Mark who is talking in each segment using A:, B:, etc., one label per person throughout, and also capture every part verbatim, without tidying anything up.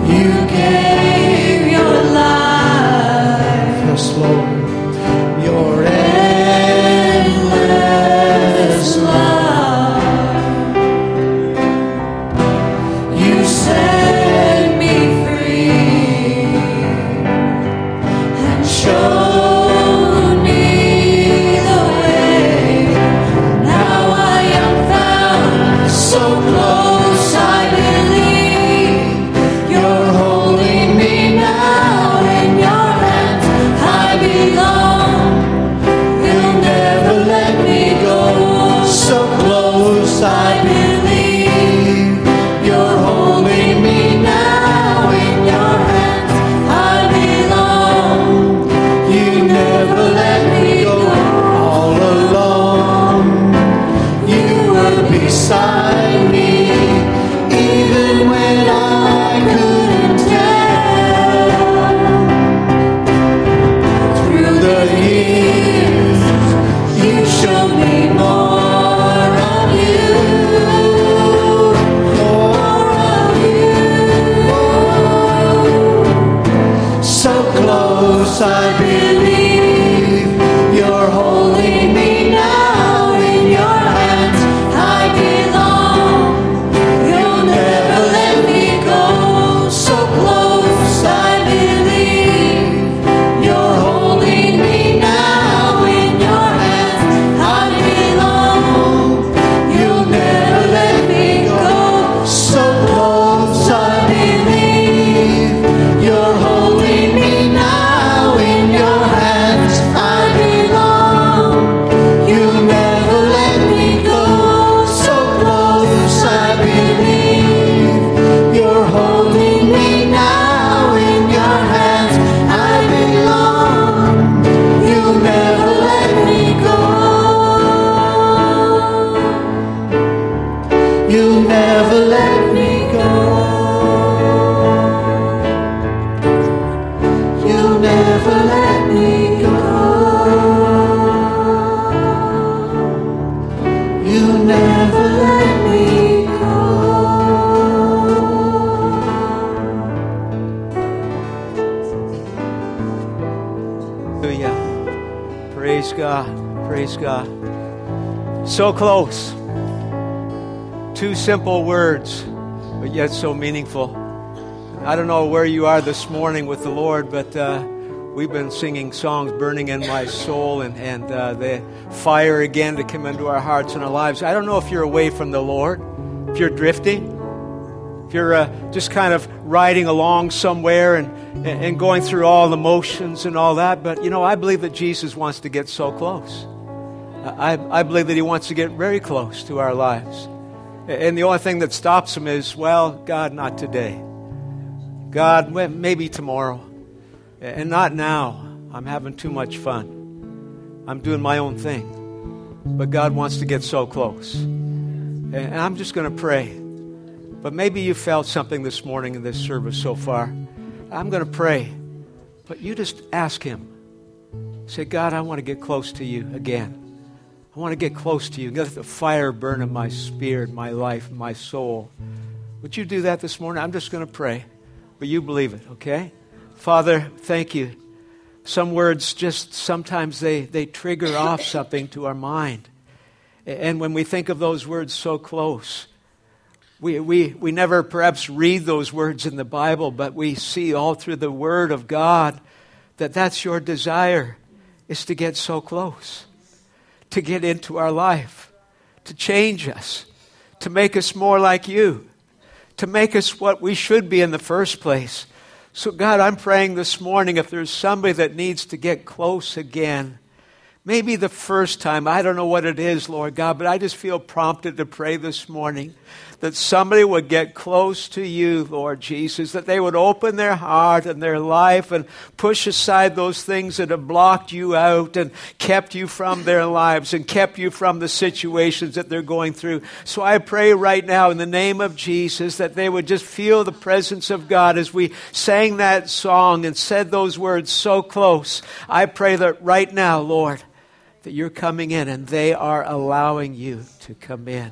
A: You gave your life. Yes, Lord. Your endless love. You set me free and showed me the way. Now I am found so close, I believe you're holding me now in your hands. I belong. You'll never let me go. So close, I believe you're holding me now in your hands. I belong. You never let me go. All along, you were beside me, even when I couldn't tell. Through the years, you showed me more of you, more of you. So close, I believe you're holding me now in your hands. I belong. You'll never let me go. So close, I believe you're holding me now in your hands. I belong. You'll never let me go. So close, I believe you're holding me now in your hands. I belong. You'll never let me go. So close, I believe you're holding me now in your hands. I belong. You'll never let me go. You'll never let me go. You'll never let me go. You'll never let me go.
B: Hallelujah. Praise God. Praise God. So close. Two simple words, but yet so meaningful. I don't know where you are this morning with the Lord, but uh, we've been singing songs burning in my soul and, and uh, the fire again to come into our hearts and our lives. I don't know if you're away from the Lord, if you're drifting, if you're uh, just kind of riding along somewhere and, and going through all the motions and all that. But, you know, I believe that Jesus wants to get so close. I, I believe that he wants to get very close to our lives. And the only thing that stops him is, well, God, not today. God, maybe tomorrow. And not now. I'm having too much fun. I'm doing my own thing. But God wants to get so close. And I'm just going to pray. But maybe you felt something this morning in this service so far. I'm going to pray. But you just ask him. Say, God, I want to get close to you again. I want to get close to you. Let the fire burn in my spirit, my life, my soul. Would you do that this morning? I'm just going to pray. But you believe it, okay? Father, thank you. Some words just sometimes they, they trigger off something to our mind. And when we think of those words so close, we, we, we never perhaps read those words in the Bible, but we see all through the Word of God that that's your desire, is to get so close, to get into our life, to change us, to make us more like you, to make us what we should be in the first place. So God, I'm praying this morning if there's somebody that needs to get close again, maybe the first time, I don't know what it is, Lord God, but I just feel prompted to pray this morning that somebody would get close to you, Lord Jesus, that they would open their heart and their life and push aside those things that have blocked you out and kept you from their lives and kept you from the situations that they're going through. So I pray right now in the name of Jesus that they would just feel the presence of God as we sang that song and said those words so close. I pray that right now, Lord, that you're coming in and they are allowing you to come in.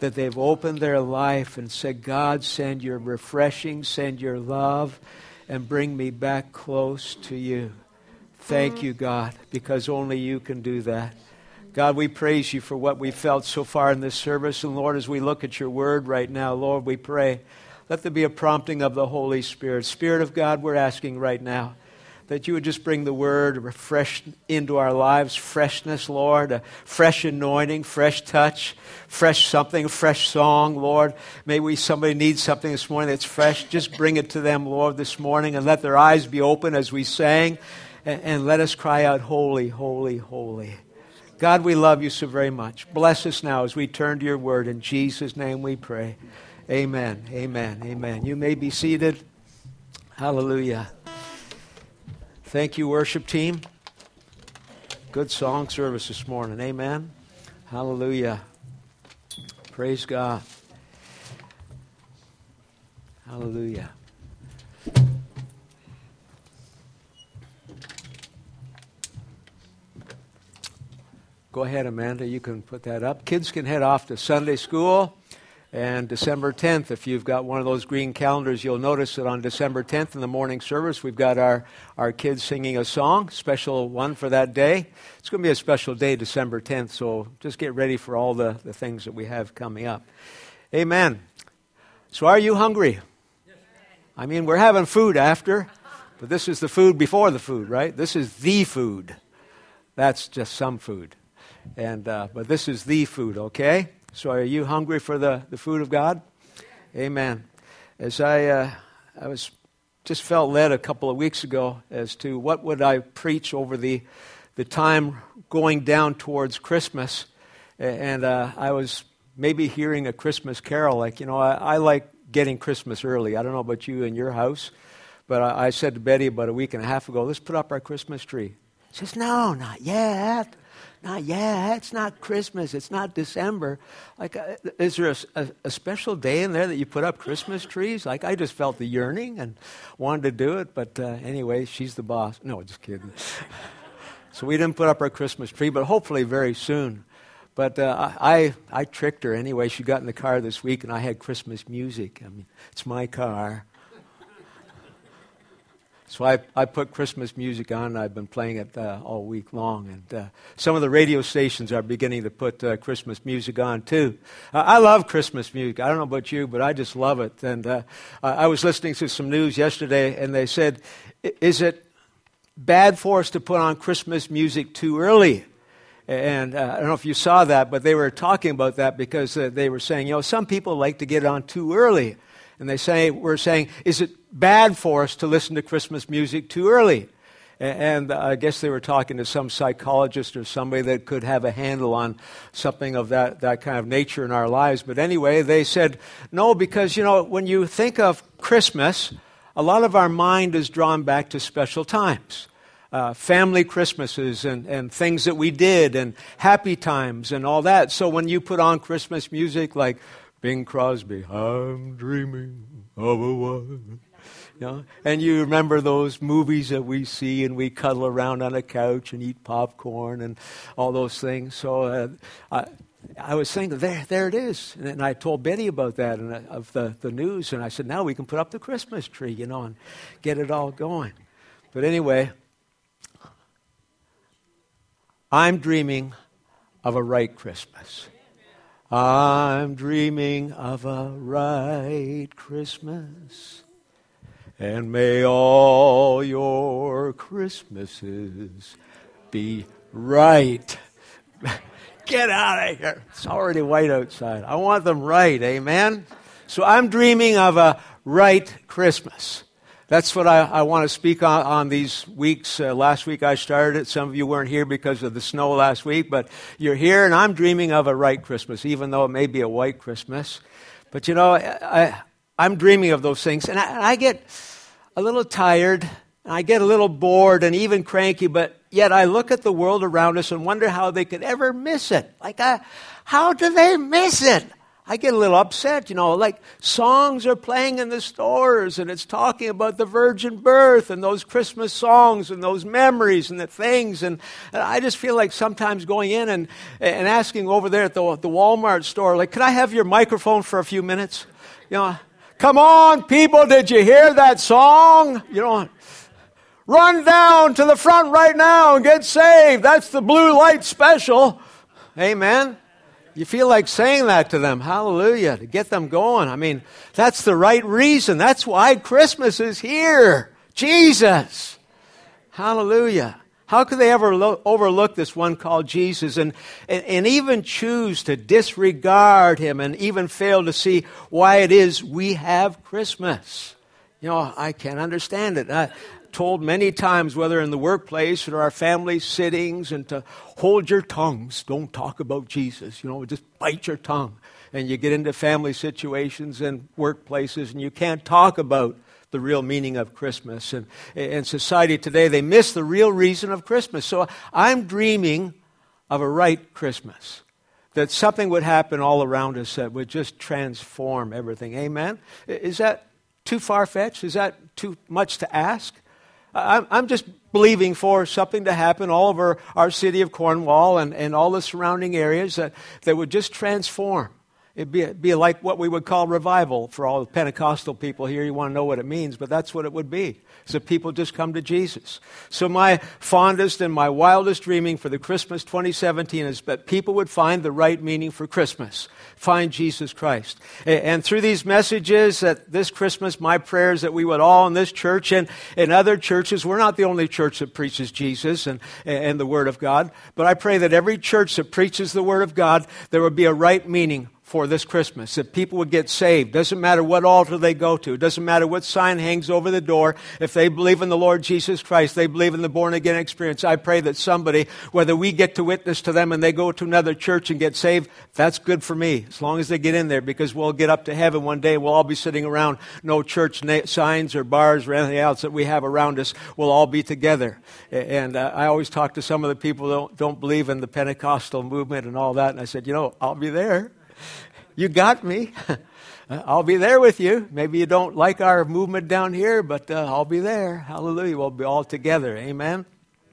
B: that they've opened their life and said, God, send your refreshing, send your love, and bring me back close to you. Thank you, God, because only you can do that. God, we praise you for what we felt so far in this service. And Lord, as we look at your word right now, Lord, we pray, let there be a prompting of the Holy Spirit. Spirit of God, we're asking right now that you would just bring the word refresh into our lives, freshness, Lord, a fresh anointing, fresh touch, fresh something, fresh song, Lord. May we, somebody needs something this morning that's fresh. Just bring it to them, Lord, this morning, and let their eyes be open as we sang, and, and let us cry out, holy, holy, holy. God, we love you so very much. Bless us now as we turn to your word. In Jesus' name we pray. Amen, amen, amen. You may be seated. Hallelujah. Thank you, worship team. Good song service this morning. Amen. Hallelujah. Praise God. Hallelujah. Go ahead, Amanda. You can put that up. Kids can head off to Sunday school. And December tenth, if you've got one of those green calendars, you'll notice that on December tenth in the morning service, we've got our, our kids singing a song, special one for that day. It's going to be a special day, December tenth, so just get ready for all the, the things that we have coming up. Amen. So are you hungry? I mean, we're having food after, but this is the food before the food, right? This is the food. That's just some food. And uh, but this is the food, okay? So are you hungry for the, the food of God? Amen. As I uh, I was just felt led a couple of weeks ago as to what would I preach over the the time going down towards Christmas, and uh, I was maybe hearing a Christmas carol. Like, you know, I, I like getting Christmas early. I don't know about you in your house, but I, I said to Betty about a week and a half ago, let's put up our Christmas tree. She says, no, not yet. Not yet. It's not Christmas. It's not December. Like, uh, is there a, a, a special day in there that you put up Christmas trees? Like, I just felt the yearning and wanted to do it. But uh, anyway, she's the boss. No, just kidding. So we didn't put up our Christmas tree, but hopefully very soon. But uh, I I tricked her anyway. She got in the car this week, and I had Christmas music. I mean, it's my car. So I, I put Christmas music on. I've been playing it uh, all week long. And uh, some of the radio stations are beginning to put uh, Christmas music on, too. Uh, I love Christmas music. I don't know about you, but I just love it. And uh, I was listening to some news yesterday, and they said, is it bad for us to put on Christmas music too early? And uh, I don't know if you saw that, but they were talking about that because uh, they were saying, you know, some people like to get on too early. And they say, we're saying, is it bad for us to listen to Christmas music too early? And I guess they were talking to some psychologist or somebody that could have a handle on something of that, that kind of nature in our lives. But anyway, they said, no, because, you know, when you think of Christmas, a lot of our mind is drawn back to special times. Uh, family Christmases and, and things that we did and happy times and all that. So when you put on Christmas music like Bing Crosby, I'm dreaming of a one. You know, and you remember those movies that we see and we cuddle around on a couch and eat popcorn and all those things. So uh, I, I was thinking, there there it is. And, and I told Betty about that and uh, of the, the news. And I said, now we can put up the Christmas tree, you know, and get it all going. But anyway, I'm dreaming of a right Christmas. I'm dreaming of a right Christmas, and may all your Christmases be right. Get out of here. It's already white outside. I want them right, amen? So I'm dreaming of a right Christmas. That's what I, I want to speak on, on these weeks. Uh, last week I started it. Some of you weren't here because of the snow last week, but you're here, and I'm dreaming of a right Christmas, even though it may be a white Christmas. But, you know, I, I'm dreaming of those things, and I, and I get a little tired, and I get a little bored and even cranky, but yet I look at the world around us and wonder how they could ever miss it. Like, I, how do they miss it? I get a little upset, you know, like songs are playing in the stores and it's talking about the virgin birth and those Christmas songs and those memories and the things. And, and I just feel like sometimes going in and, and asking over there at the, the Walmart store, like, can I have your microphone for a few minutes? You know, come on, people, did you hear that song? You know, run down to the front right now and get saved. That's the blue light special. Amen. You feel like saying that to them. Hallelujah. To get them going. I mean, that's the right reason. That's why Christmas is here. Jesus. Hallelujah. How could they ever lo- overlook this one called Jesus and, and, and even choose to disregard him and even fail to see why it is we have Christmas? You know, I can't understand it. I, told many times, whether in the workplace or our family sittings, and to hold your tongues. Don't talk about Jesus. You know, just bite your tongue. And you get into family situations and workplaces, and you can't talk about the real meaning of Christmas. And in society today, they miss the real reason of Christmas. So I'm dreaming of a right Christmas, that something would happen all around us that would just transform everything. Amen? Is that too far-fetched? Is that too much to ask? I'm just believing for something to happen all over our city of Cornwall and, and all the surrounding areas that, that would just transform. It'd be, be like what we would call revival for all the Pentecostal people here. You want to know what it means, but that's what it would be. So people just come to Jesus. So my fondest and my wildest dreaming for the Christmas twenty seventeen is that people would find the right meaning for Christmas. Find Jesus Christ. And, and through these messages that this Christmas, my prayer is that we would all in this church and in other churches, we're not the only church that preaches Jesus and, and the Word of God, but I pray that every church that preaches the Word of God, there would be a right meaning for this Christmas, that people would get saved. Doesn't matter what altar they go to. Doesn't matter what sign hangs over the door. If they believe in the Lord Jesus Christ, they believe in the born-again experience. I pray that somebody, whether we get to witness to them and they go to another church and get saved, that's good for me, as long as they get in there, because we'll get up to heaven one day and we'll all be sitting around, no church na- signs or bars or anything else that we have around us. We'll all be together. And uh, I always talk to some of the people who don't, don't believe in the Pentecostal movement and all that, and I said, you know, I'll be there. You got me. I'll be there with you. Maybe you don't like our movement down here, but uh, I'll be there. Hallelujah. We'll be all together. Amen.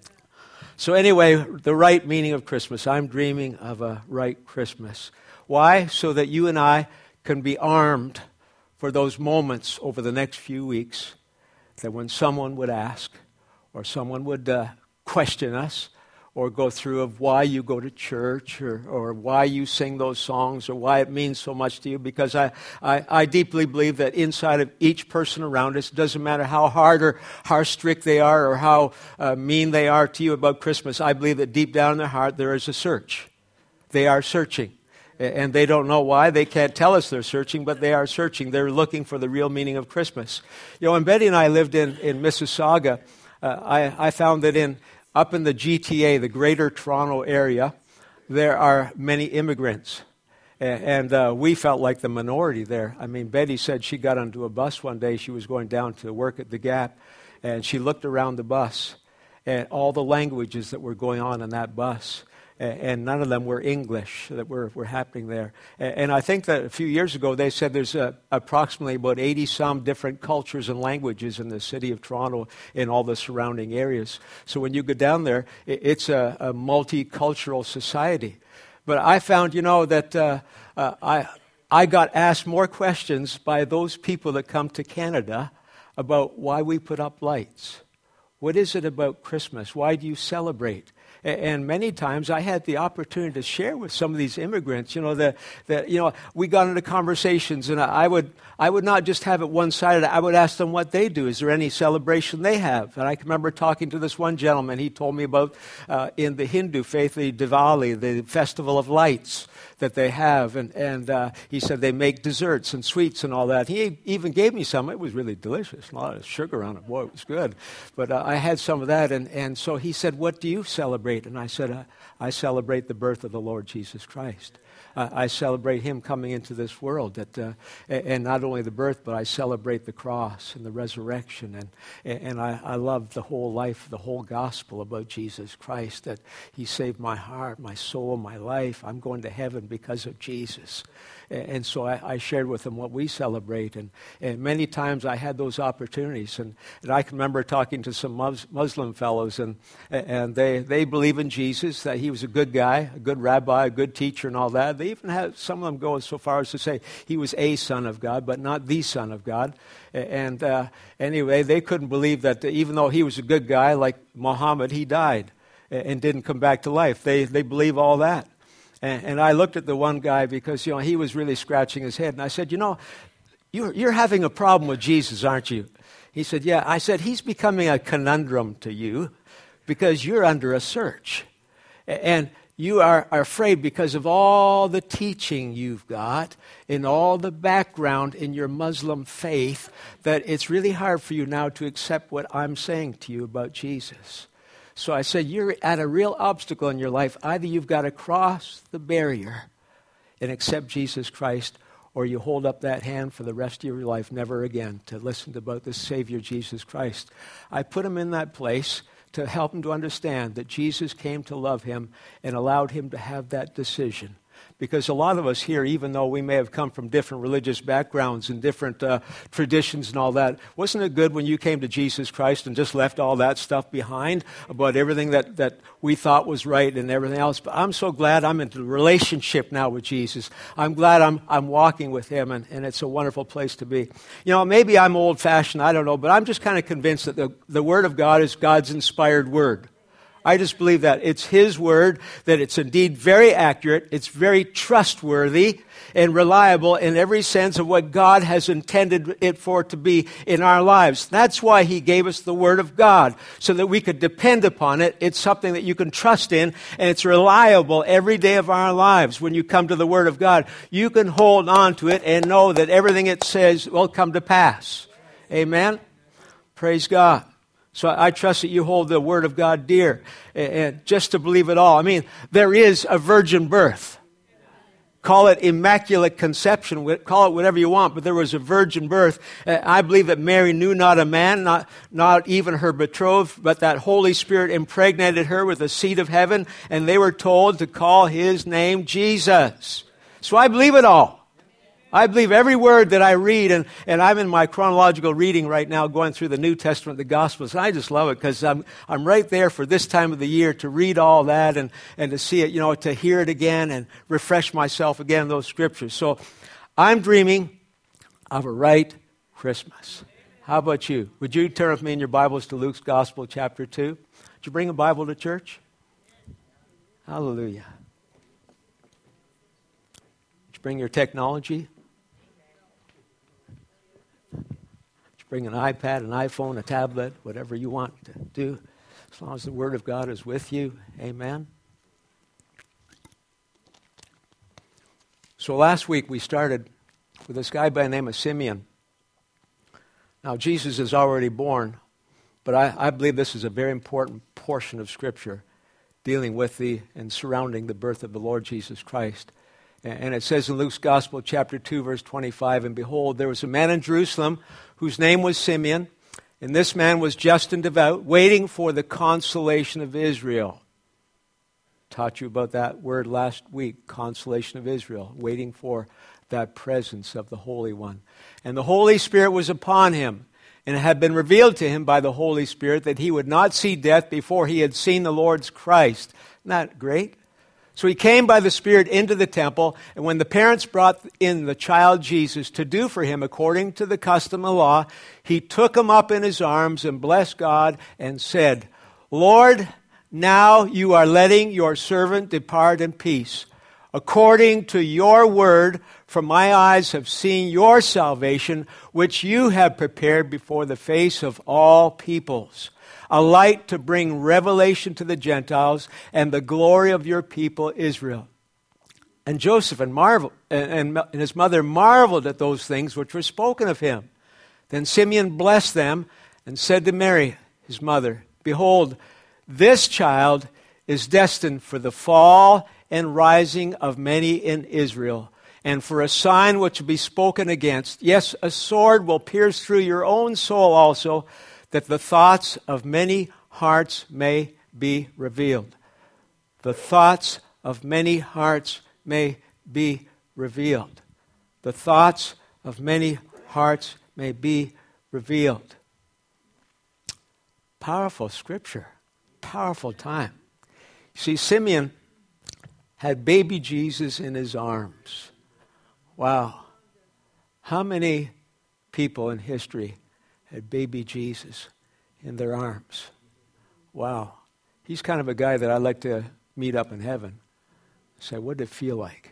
B: So anyway, the right meaning of Christmas. I'm dreaming of a right Christmas. Why? So that you and I can be armed for those moments over the next few weeks that when someone would ask or someone would uh, question us, or go through of why you go to church, or, or why you sing those songs, or why it means so much to you. Because I, I, I deeply believe that inside of each person around us, doesn't matter how hard or how strict they are or how uh, mean they are to you about Christmas, I believe that deep down in their heart there is a search. They are searching. And they don't know why. They can't tell us they're searching, but they are searching. They're looking for the real meaning of Christmas. You know, when Betty and I lived in, in Mississauga, uh, I, I found that in Up in the G T A, the Greater Toronto Area, there are many immigrants. And uh, we felt like the minority there. I mean, Betty said she got onto a bus one day. She was going down to work at the Gap, and she looked around the bus, and all the languages that were going on in that bus, and none of them were English that were, were happening there. And I think that a few years ago they said there's a, approximately about eighty-some different cultures and languages in the city of Toronto and all the surrounding areas. So when you go down there, it's a, a multicultural society. But I found, you know, that uh, uh, I, I got asked more questions by those people that come to Canada about why we put up lights. What is it about Christmas? Why do you celebrate? And many times I had the opportunity to share with some of these immigrants, you know, that, that you know, we got into conversations, and I would I would not just have it one-sided. I would ask them what they do. Is there any celebration they have? And I can remember talking to this one gentleman. He told me about, uh, in the Hindu faith, the Diwali, the Festival of Lights that they have. And, and uh, he said they make desserts and sweets and all that. He even gave me some. It was really delicious. A lot of sugar on it. Boy, it was good. But uh, I had some of that. And, and so he said, what do you celebrate? And I said, uh, I celebrate the birth of the Lord Jesus Christ. uh, I celebrate him coming into this world. That uh, and not only the birth, but I celebrate the cross and the resurrection. And and I, I love the whole life, the whole gospel about Jesus Christ. That he saved my heart, my soul, my life. I'm going to heaven because of Jesus. And so I, I shared with them what we celebrate. And, and many times I had those opportunities. And, and I can remember talking to some Mus- Muslim fellows, and, and they, they believe in Jesus, that he was a good guy, a good rabbi, a good teacher and all that. They even had some of them go so far as to say he was a son of God, but not the son of God. And uh, anyway, they couldn't believe that even though he was a good guy, like Muhammad, he died and didn't come back to life. They, they believe all that. And, and I looked at the one guy because, you know, he was really scratching his head. And I said, you know, you're, you're having a problem with Jesus, aren't you? He said, yeah. I said, he's becoming a conundrum to you because you're under a search. And you are, are afraid because of all the teaching you've got and all the background in your Muslim faith that it's really hard for you now to accept what I'm saying to you about Jesus. So I said, you're at a real obstacle in your life. Either you've got to cross the barrier and accept Jesus Christ, or you hold up that hand for the rest of your life, never again to listen about the Savior, Jesus Christ. I put him in that place to help him to understand that Jesus came to love him and allowed him to have that decision. Because a lot of us here, even though we may have come from different religious backgrounds and different uh, traditions and all that, wasn't it good when you came to Jesus Christ and just left all that stuff behind about everything that, that we thought was right and everything else? But I'm so glad I'm into a relationship now with Jesus. I'm glad I'm I'm walking with him, and, and it's a wonderful place to be. You know, maybe I'm old-fashioned, I don't know, but I'm just kind of convinced that the, the Word of God is God's inspired Word. I just believe that. It's his word, that it's indeed very accurate, it's very trustworthy and reliable in every sense of what God has intended it for to be in our lives. That's why he gave us the Word of God, so that we could depend upon it. It's something that you can trust in, and it's reliable every day of our lives. When you come to the Word of God, you can hold on to it and know that everything it says will come to pass. Amen? Praise God. So I trust that you hold the Word of God dear, and just to believe it all. I mean, there is a virgin birth. Call it immaculate conception, call it whatever you want, but there was a virgin birth. I believe that Mary knew not a man, not, not even her betrothed, but that Holy Spirit impregnated her with the seed of heaven, and they were told to call his name Jesus. So I believe it all. I believe every word that I read, and, and I'm in my chronological reading right now, going through the New Testament, the Gospels, and I just love it because I'm I'm right there for this time of the year to read all that and, and to see it, you know, to hear it again and refresh myself again in those scriptures. So I'm dreaming of a right Christmas. How about you? Would you turn with me in your Bibles to Luke's Gospel, chapter two? Did you bring a Bible to church? Hallelujah. Did you bring your technology? Bring an iPad, an iPhone, a tablet, whatever you want to do, as long as the Word of God is with you. Amen. So last week we started with this guy by the name of Simeon. Now Jesus is already born, but I, I believe this is a very important portion of Scripture dealing with the and surrounding the birth of the Lord Jesus Christ. And it says in Luke's Gospel, chapter two, verse twenty-five, and behold, there was a man in Jerusalem whose name was Simeon, and this man was just and devout, waiting for the consolation of Israel. Taught you about that word last week, consolation of Israel, waiting for that presence of the Holy One. And the Holy Spirit was upon him, and it had been revealed to him by the Holy Spirit that he would not see death before he had seen the Lord's Christ. Isn't that great? So he came by the Spirit into the temple, and when the parents brought in the child Jesus to do for him according to the custom of the law, he took him up in his arms and blessed God and said, Lord, now you are letting your servant depart in peace, according to your word, for my eyes have seen your salvation, which you have prepared before the face of all peoples, a light to bring revelation to the Gentiles and the glory of your people Israel. And Joseph and, marvel, and, and his mother marveled at those things which were spoken of him. Then Simeon blessed them and said to Mary, his mother, Behold, this child is destined for the fall and rising of many in Israel, and for a sign which will be spoken against. Yes, a sword will pierce through your own soul also, that the thoughts of many hearts may be revealed. The thoughts of many hearts may be revealed. The thoughts of many hearts may be revealed. Powerful scripture. Powerful time. See, Simeon had baby Jesus in his arms. Wow. How many people in history had baby Jesus in their arms? Wow. He's kind of a guy that I'd like to meet up in heaven. Say, what did it feel like?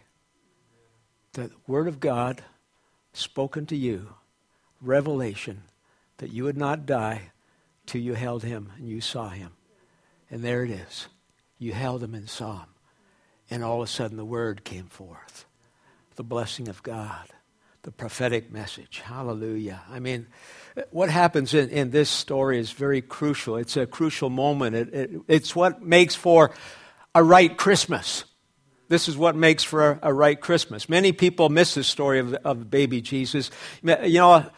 B: The Word of God spoken to you, revelation, that you would not die till you held him and you saw him. And there it is. You held him and saw him. And all of a sudden the Word came forth. The blessing of God. The prophetic message. Hallelujah. I mean, what happens in, in this story is very crucial. It's a crucial moment. It, it, it's what makes for a right Christmas. This is what makes for a, a right Christmas. Many people miss the story of, of baby Jesus. You know,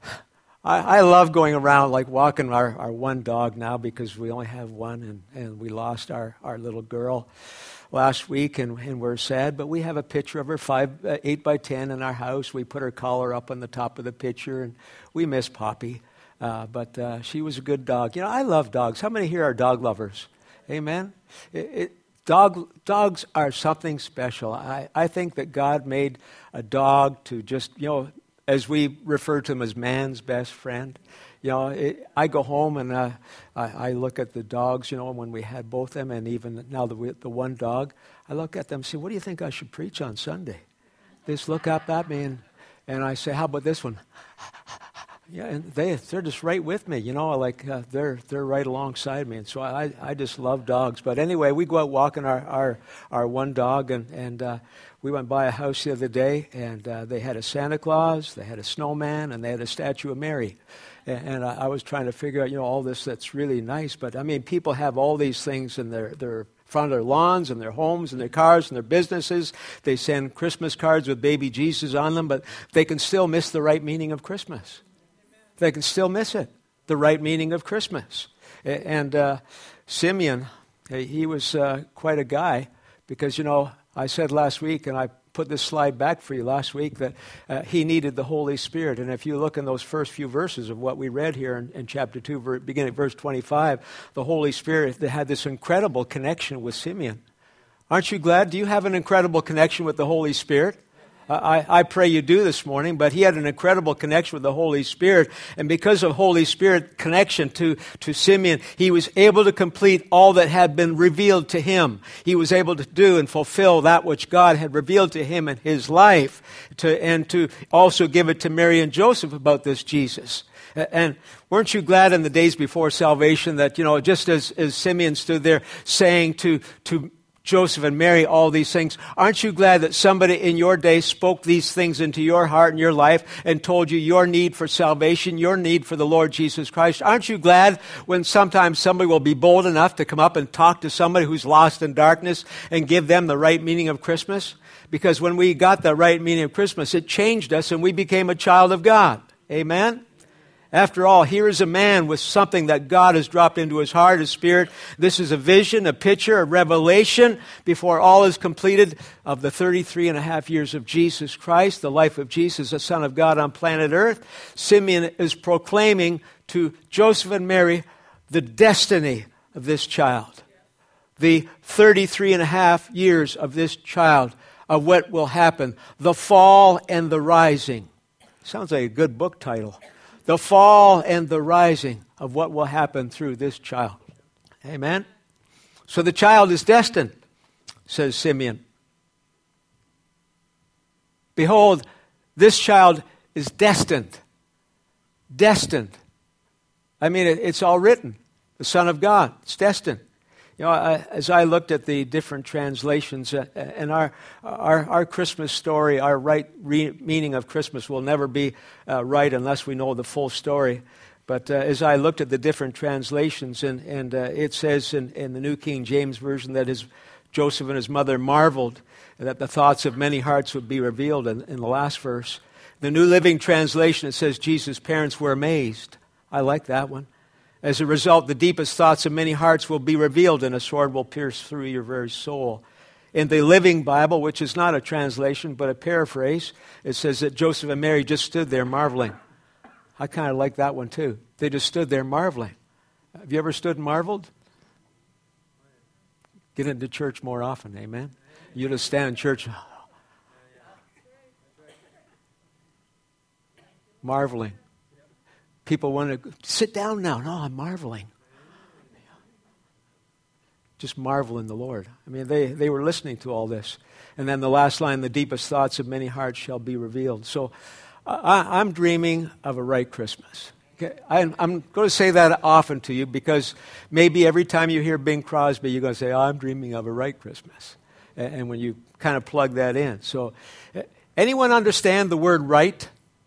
B: I, I love going around, like walking our, our one dog now, because we only have one, and, and we lost our, our little girl last week, and, and we're sad. But we have a picture of her, five, uh, eight by ten, in our house. We put her collar up on the top of the picture, and we miss Poppy. Uh, but uh, she was a good dog. You know, I love dogs. How many here are dog lovers? Amen? It, it, Dog, dogs are something special. I, I think that God made a dog to just, you know, as we refer to him as man's best friend. You know, it, I go home and uh, I, I look at the dogs, you know, when we had both them, and even now the, the one dog, I look at them and say, what do you think I should preach on Sunday? They just look up at me, and, and I say, how about this one? Yeah, and they, they're just right with me, you know, like uh, they're they're right alongside me. And so I, I just love dogs. But anyway, we go out walking our, our, our one dog, and, and uh, we went by a house the other day, and uh, they had a Santa Claus, they had a snowman, and they had a statue of Mary. And, and I, I was trying to figure out, you know, all this that's really nice. But, I mean, people have all these things in their, their front of their lawns and their homes and their cars and their businesses. They send Christmas cards with baby Jesus on them, but they can still miss the right meaning of Christmas. They can still miss it, the right meaning of Christmas. And uh, Simeon, he was uh, quite a guy, because, you know, I said last week, and I put this slide back for you last week, that uh, he needed the Holy Spirit. And if you look in those first few verses of what we read here in, in chapter two, ver- beginning at verse twenty-five, the Holy Spirit that had this incredible connection with Simeon. Aren't you glad? Do you have an incredible connection with the Holy Spirit? I, I pray you do this morning, but he had an incredible connection with the Holy Spirit. And because of Holy Spirit connection to, to Simeon, he was able to complete all that had been revealed to him. He was able to do and fulfill that which God had revealed to him in his life, to, and to also give it to Mary and Joseph about this Jesus. And weren't you glad in the days before salvation that, you know, just as, as Simeon stood there saying to, to Joseph and Mary all these things, aren't you glad that somebody in your day spoke these things into your heart and your life and told you your need for salvation, your need for the Lord Jesus Christ? Aren't you glad when sometimes somebody will be bold enough to come up and talk to somebody who's lost in darkness and give them the right meaning of Christmas? Because when we got the right meaning of Christmas, it changed us and we became a child of God. Amen? After all, here is a man with something that God has dropped into his heart, his spirit. This is a vision, a picture, a revelation before all is completed of the thirty-three and a half years of Jesus Christ, the life of Jesus, the Son of God on planet Earth. Simeon is proclaiming to Joseph and Mary the destiny of this child, the thirty-three and a half years of this child, of what will happen, the fall and the rising. Sounds like a good book title. The fall and the rising of what will happen through this child. Amen? So the child is destined, says Simeon. Behold, this child is destined. Destined. I mean, it, it's all written. The Son of God. It's destined. You know, I, as I looked at the different translations, uh, and our, our our Christmas story, our right re- meaning of Christmas will never be uh, right unless we know the full story. But uh, as I looked at the different translations, and, and uh, it says in, in the New King James Version that his Joseph and his mother marveled that the thoughts of many hearts would be revealed in, in the last verse. The New Living Translation, it says Jesus' parents were amazed. I like that one. As a result, the deepest thoughts of many hearts will be revealed, and a sword will pierce through your very soul. In the Living Bible, which is not a translation but a paraphrase, it says that Joseph and Mary just stood there marveling. I kind of like that one too. They just stood there marveling. Have you ever stood and marveled? Get into church more often, amen? You just stand in church marveling. People want to sit down now. No, I'm marveling. Just marvel in the Lord. I mean, they, they were listening to all this. And then the last line, the deepest thoughts of many hearts shall be revealed. So I, I'm dreaming of a right Christmas. Okay? I'm, I'm going to say that often to you because maybe every time you hear Bing Crosby, you're going to say, oh, I'm dreaming of a right Christmas. And, and when you kind of plug that in. So anyone understand the word right?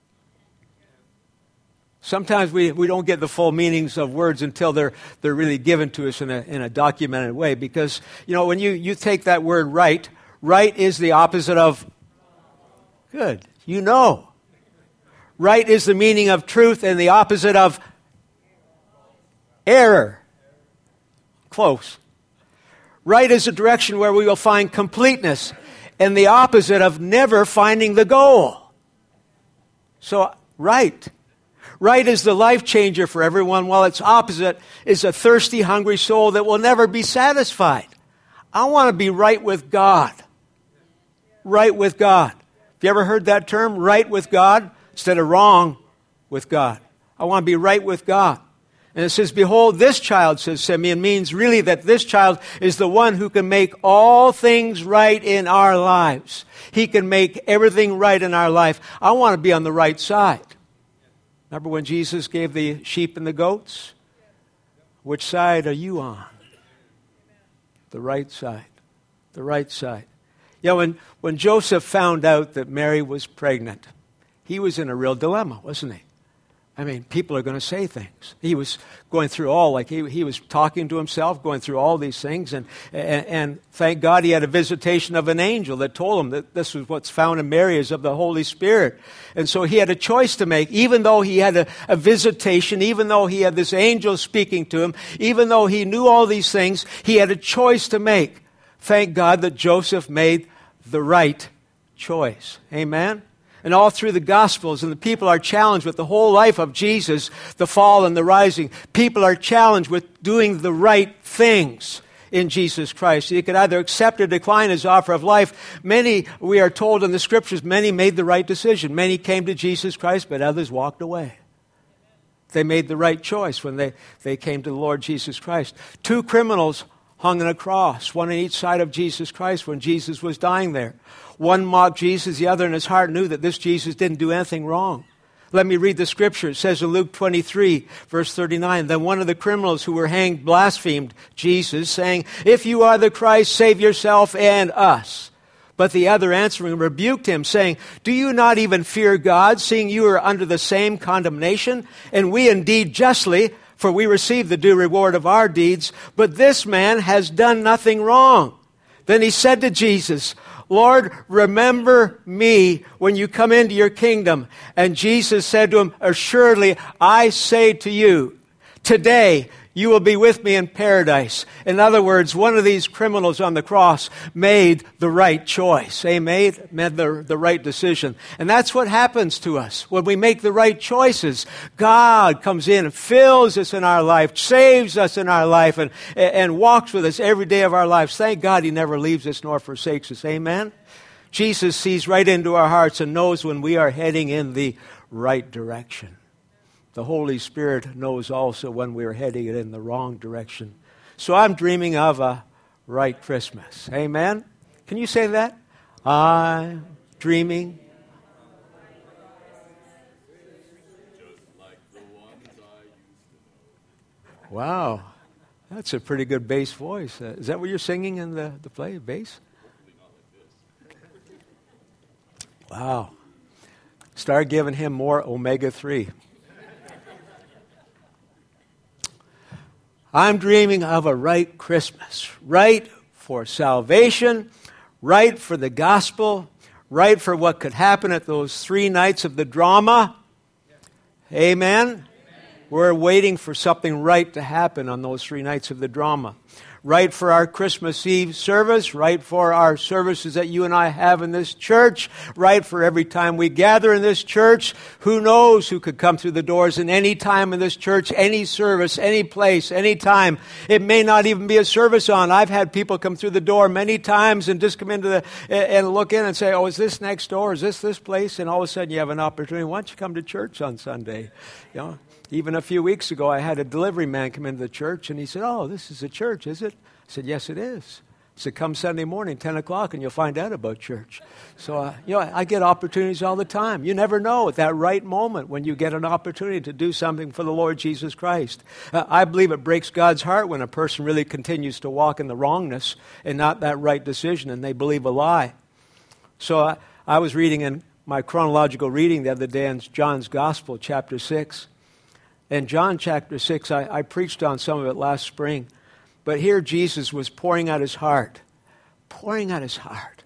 B: Sometimes we, we don't get the full meanings of words until they're they're really given to us in a in a documented way. Because, you know, when you, you take that word right, right is the opposite of good. You know. Right is the meaning of truth and the opposite of error. Close. Right is a direction where we will find completeness and the opposite of never finding the goal. So, right. Right is the life changer for everyone, while its opposite is a thirsty, hungry soul that will never be satisfied. I want to be right with God. Right with God. Have you ever heard that term, right with God, instead of wrong with God? I want to be right with God. And it says, behold, this child, says Simeon, means really that this child is the one who can make all things right in our lives. He can make everything right in our life. I want to be on the right side. Remember when Jesus gave the sheep and the goats? Which side are you on? The right side. The right side. You know, when, when Joseph found out that Mary was pregnant, he was in a real dilemma, wasn't he? I mean, people are going to say things. He was going through all, like he, he was talking to himself, going through all these things. And, and, and thank God he had a visitation of an angel that told him that this was what's found in Mary is of the Holy Spirit. And so he had a choice to make, even though he had a, a visitation, even though he had this angel speaking to him, even though he knew all these things, he had a choice to make. Thank God that Joseph made the right choice. Amen? And all through the Gospels, and the people are challenged with the whole life of Jesus, the fall and the rising. People are challenged with doing the right things in Jesus Christ. You could either accept or decline his offer of life. Many, we are told in the Scriptures, many made the right decision. Many came to Jesus Christ, but others walked away. They made the right choice when they, they came to the Lord Jesus Christ. Two criminals hung on a cross, one on each side of Jesus Christ when Jesus was dying there. One mocked Jesus, the other in his heart knew that this Jesus didn't do anything wrong. Let me read the scripture. It says in Luke twenty-three, verse thirty-nine, then one of the criminals who were hanged blasphemed Jesus, saying, if you are the Christ, save yourself and us. But the other answering rebuked him, saying, do you not even fear God, seeing you are under the same condemnation? And we indeed justly, for we receive the due reward of our deeds, but this man has done nothing wrong. Then he said to Jesus, Lord, remember me when you come into your kingdom. And Jesus said to him, assuredly, I say to you, today you will be with me in paradise. In other words, one of these criminals on the cross made the right choice. They made, made the, the right decision. And that's what happens to us. When we make the right choices, God comes in and fills us in our life, saves us in our life, and, and walks with us every day of our lives. Thank God he never leaves us nor forsakes us. Amen? Jesus sees right into our hearts and knows when we are heading in the right direction. The Holy Spirit knows also when we're heading it in the wrong direction. So I'm dreaming of a right Christmas. Amen? Can you say that? I'm dreaming. Wow. That's a pretty good bass voice. Uh, is that what you're singing in the, the play, bass? Wow. Start giving him more omega three. I'm dreaming of a right Christmas, right for salvation, right for the gospel, right for what could happen at those three nights of the drama. Amen? Amen. We're waiting for something right to happen on those three nights of the drama. Right for our Christmas Eve service, right for our services that you and I have in this church, right for every time we gather in this church. Who knows who could come through the doors in any time in this church, any service, any place, any time. It may not even be a service on. I've had people come through the door many times and just come into the, and look in and say, oh, is this next door? Is this this place? And all of a sudden you have an opportunity. Why don't you come to church on Sunday? You know? Even a few weeks ago, I had a delivery man come into the church, and he said, oh, this is a church, is it? I said, yes, it is. He said, come Sunday morning, ten o'clock, and you'll find out about church. So, uh, you know, I get opportunities all the time. You never know at that right moment when you get an opportunity to do something for the Lord Jesus Christ. Uh, I believe it breaks God's heart when a person really continues to walk in the wrongness and not that right decision, and they believe a lie. So uh, I was reading in my chronological reading the other day in John's Gospel, chapter six. In John chapter six, I, I preached on some of it last spring. But here Jesus was pouring out his heart. Pouring out his heart.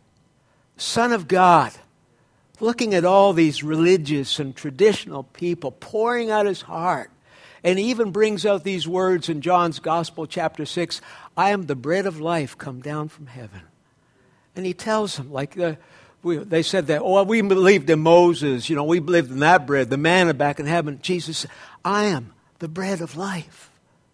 B: Son of God. Looking at all these religious and traditional people. Pouring out his heart. And he even brings out these words in John's Gospel chapter six. I am the bread of life come down from heaven. And he tells them like the... We, they said that, oh, we believed in Moses, you know, we believed in that bread, the manna back in heaven. Jesus said, I am the bread of life.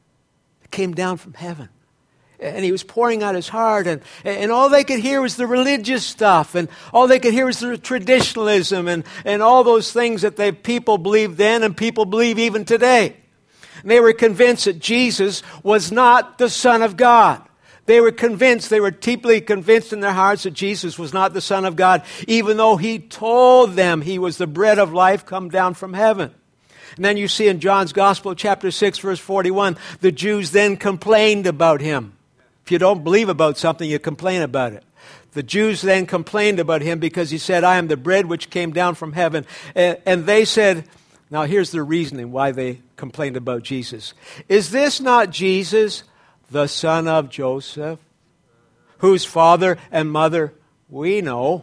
B: It came down from heaven. And he was pouring out his heart, and, and all they could hear was the religious stuff, and all they could hear was the traditionalism, and, and all those things that they people believed then and people believe even today. And they were convinced that Jesus was not the Son of God. They were convinced, they were deeply convinced in their hearts that Jesus was not the Son of God, even though he told them he was the bread of life come down from heaven. And then you see in John's Gospel, chapter six, verse forty-one, the Jews then complained about him. If you don't believe about something, you complain about it. The Jews then complained about him because he said, I am the bread which came down from heaven. And they said, now here's the reasoning why they complained about Jesus. Is this not Jesus, the son of Joseph, whose father and mother we know?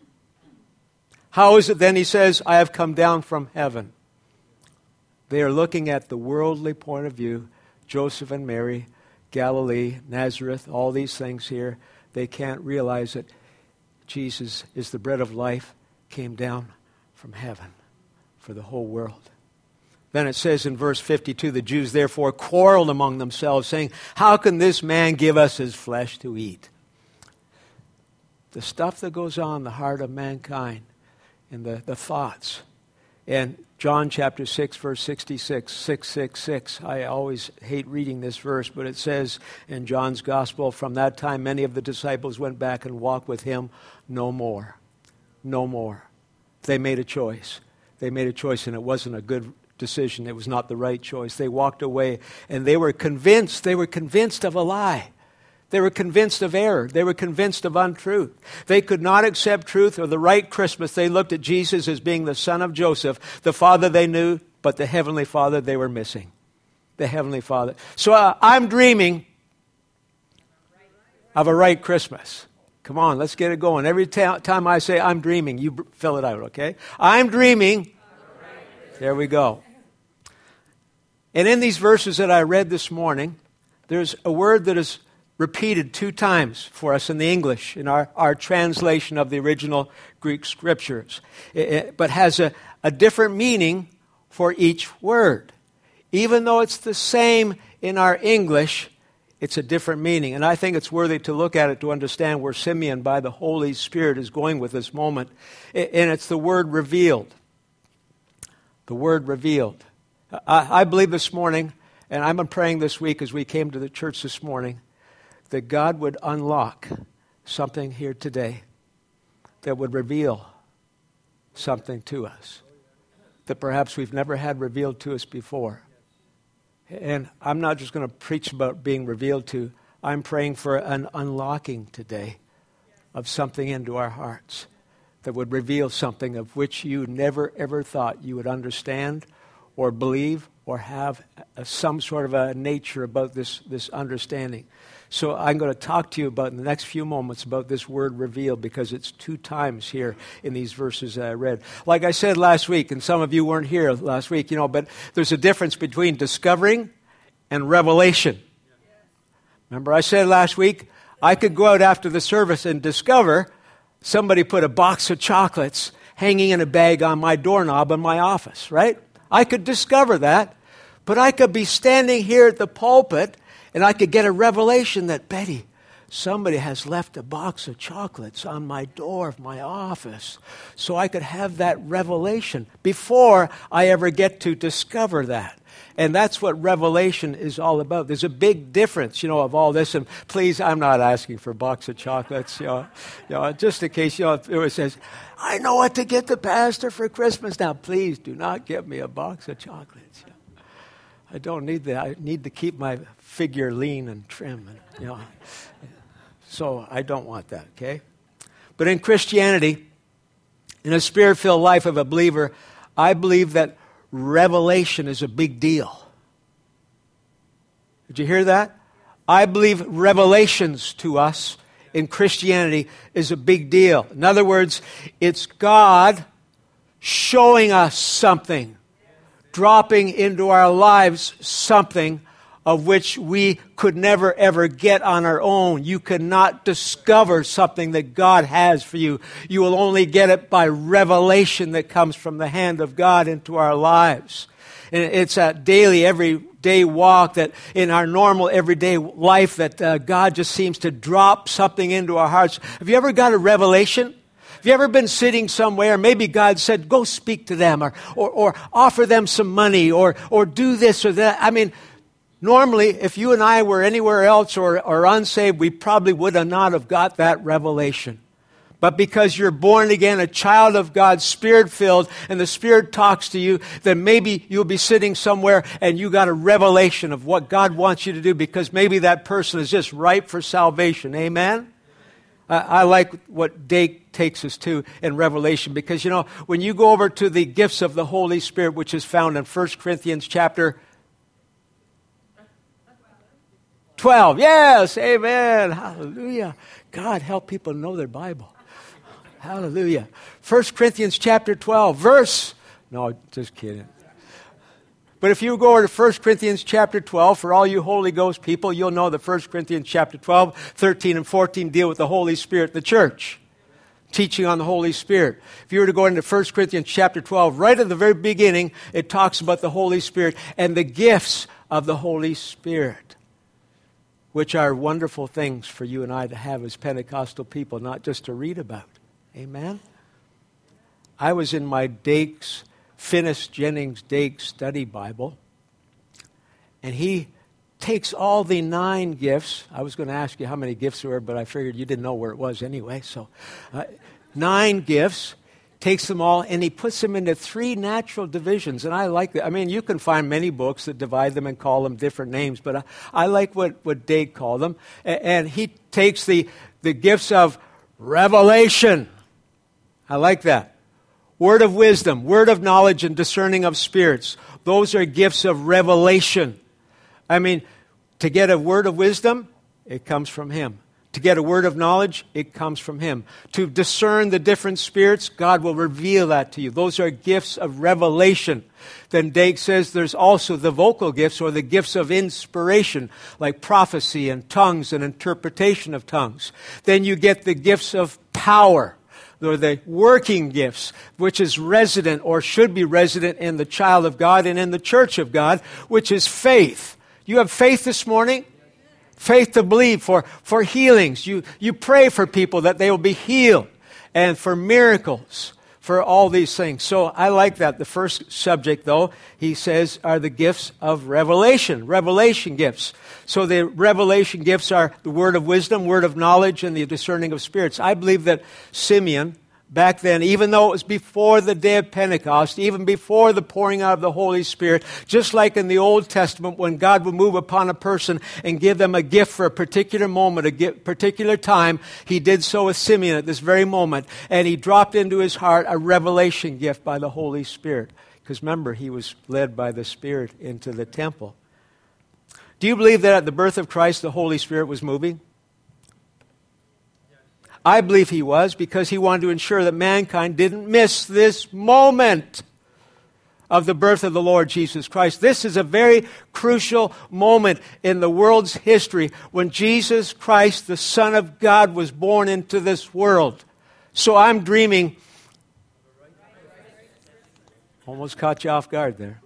B: How is it then he says, I have come down from heaven? They are looking at the worldly point of view, Joseph and Mary, Galilee, Nazareth, all these things here. They can't realize that Jesus is the bread of life, came down from heaven for the whole world. Then it says in verse fifty-two, the Jews therefore quarreled among themselves, saying, how can this man give us his flesh to eat? The stuff that goes on in the heart of mankind and the, the thoughts. And John chapter six, verse sixty-six, six six six. I always hate reading this verse, but it says in John's Gospel, from that time many of the disciples went back and walked with him no more. No more. They made a choice. They made a choice, and it wasn't a good decision. It was not the right choice. They walked away, and they were convinced. They were convinced of a lie. They were convinced of error. They were convinced of untruth. They could not accept truth or the right Christmas. They looked at Jesus as being the son of Joseph, the Father they knew, but the Heavenly Father they were missing. The Heavenly Father. So uh, I'm dreaming of a right Christmas. Come on, let's get it going. Every ta- time I say I'm dreaming, you b- fill it out, okay? I'm dreaming. There we go. And in these verses that I read this morning, there's a word that is repeated two times for us in the English, in our, our translation of the original Greek scriptures, it, it, but has a, a different meaning for each word. Even though it's the same in our English, it's a different meaning. And I think it's worthy to look at it to understand where Simeon, by the Holy Spirit, is going with this moment. And it's the word revealed. The word revealed. I, I believe this morning, and I've been praying this week as we came to the church this morning, that God would unlock something here today that would reveal something to us that perhaps we've never had revealed to us before. And I'm not just going to preach about being revealed to. I'm praying for an unlocking today of something into our hearts that would reveal something of which you never ever thought you would understand or believe or have a, some sort of a nature about this, this understanding. So I'm going to talk to you about in the next few moments about this word revealed, because it's two times here in these verses that I read. Like I said last week, and some of you weren't here last week, you know, but there's a difference between discovering and revelation. Remember I said last week, I could go out after the service and discover somebody put a box of chocolates hanging in a bag on my doorknob in my office, right? I could discover that, but I could be standing here at the pulpit and I could get a revelation that, Betty, somebody has left a box of chocolates on my door of my office. So I could have that revelation before I ever get to discover that. And that's what revelation is all about. There's a big difference, you know, of all this. And please, I'm not asking for a box of chocolates, you know, you know just in case, you know, it says, I know what to get the pastor for Christmas. Now, please do not get me a box of chocolates. You know. I don't need that. I need to keep my figure lean and trim, and, you know. So I don't want that, okay? But in Christianity, in a spirit-filled life of a believer, I believe that revelation is a big deal. Did you hear that? I believe revelations to us in Christianity is a big deal. In other words, it's God showing us something, dropping into our lives something of which we could never, ever get on our own. You cannot discover something that God has for you. You will only get it by revelation that comes from the hand of God into our lives. And it's a daily, everyday walk that in our normal, everyday life that uh, God just seems to drop something into our hearts. Have you ever got a revelation? Have you ever been sitting somewhere, maybe God said, go speak to them, or, or, or offer them some money, or, or do this or that? I mean, normally, if you and I were anywhere else or, or unsaved, we probably would have not have got that revelation. But because you're born again, a child of God, Spirit-filled, and the Spirit talks to you, then maybe you'll be sitting somewhere and you got a revelation of what God wants you to do, because maybe that person is just ripe for salvation. Amen? I, I like what Dake takes us to in Revelation, because, you know, when you go over to the gifts of the Holy Spirit, which is found in First Corinthians chapter twelve. Yes, amen. Hallelujah. God, help people know their Bible. Hallelujah. First Corinthians chapter twelve, verse. No, just kidding. But if you go over to First Corinthians chapter twelve, for all you Holy Ghost people, you'll know that First Corinthians chapter twelve, thirteen, and fourteen deal with the Holy Spirit, the church. Teaching on the Holy Spirit. If you were to go into First Corinthians chapter twelve, right at the very beginning, it talks about the Holy Spirit and the gifts of the Holy Spirit, which are wonderful things for you and I to have as Pentecostal people, not just to read about. Amen? I was in my Dake's, Finis Jennings Dake study Bible, and he takes all the nine gifts. I was going to ask you how many gifts there were, but I figured you didn't know where it was anyway. So uh, nine gifts, takes them all, and he puts them into three natural divisions. And I like that. I mean, you can find many books that divide them and call them different names, but I, I like what, what Dake called them. And, and he takes the, the gifts of revelation. I like that. Word of wisdom, word of knowledge, and discerning of spirits. Those are gifts of revelation. I mean, to get a word of wisdom, it comes from him. To get a word of knowledge, it comes from him. To discern the different spirits, God will reveal that to you. Those are gifts of revelation. Then Dake says there's also the vocal gifts, or the gifts of inspiration, like prophecy and tongues and interpretation of tongues. Then you get the gifts of power, or the working gifts, which is resident or should be resident in the child of God and in the church of God, which is faith. You have faith this morning? Faith to believe for, for healings. You, you pray for people that they will be healed, and for miracles, for all these things. So I like that. The first subject, though, he says, are the gifts of revelation, revelation gifts. So the revelation gifts are the word of wisdom, word of knowledge, and the discerning of spirits. I believe that Simeon, back then, even though it was before the day of Pentecost, even before the pouring out of the Holy Spirit, just like in the Old Testament, when God would move upon a person and give them a gift for a particular moment, a particular time, he did so with Simeon at this very moment, and he dropped into his heart a revelation gift by the Holy Spirit. Because remember, he was led by the Spirit into the temple. Do you believe that at the birth of Christ, the Holy Spirit was moving? I believe he was, because he wanted to ensure that mankind didn't miss this moment of the birth of the Lord Jesus Christ. This is a very crucial moment in the world's history when Jesus Christ, the Son of God, was born into this world. So I'm dreaming. Almost caught you off guard there.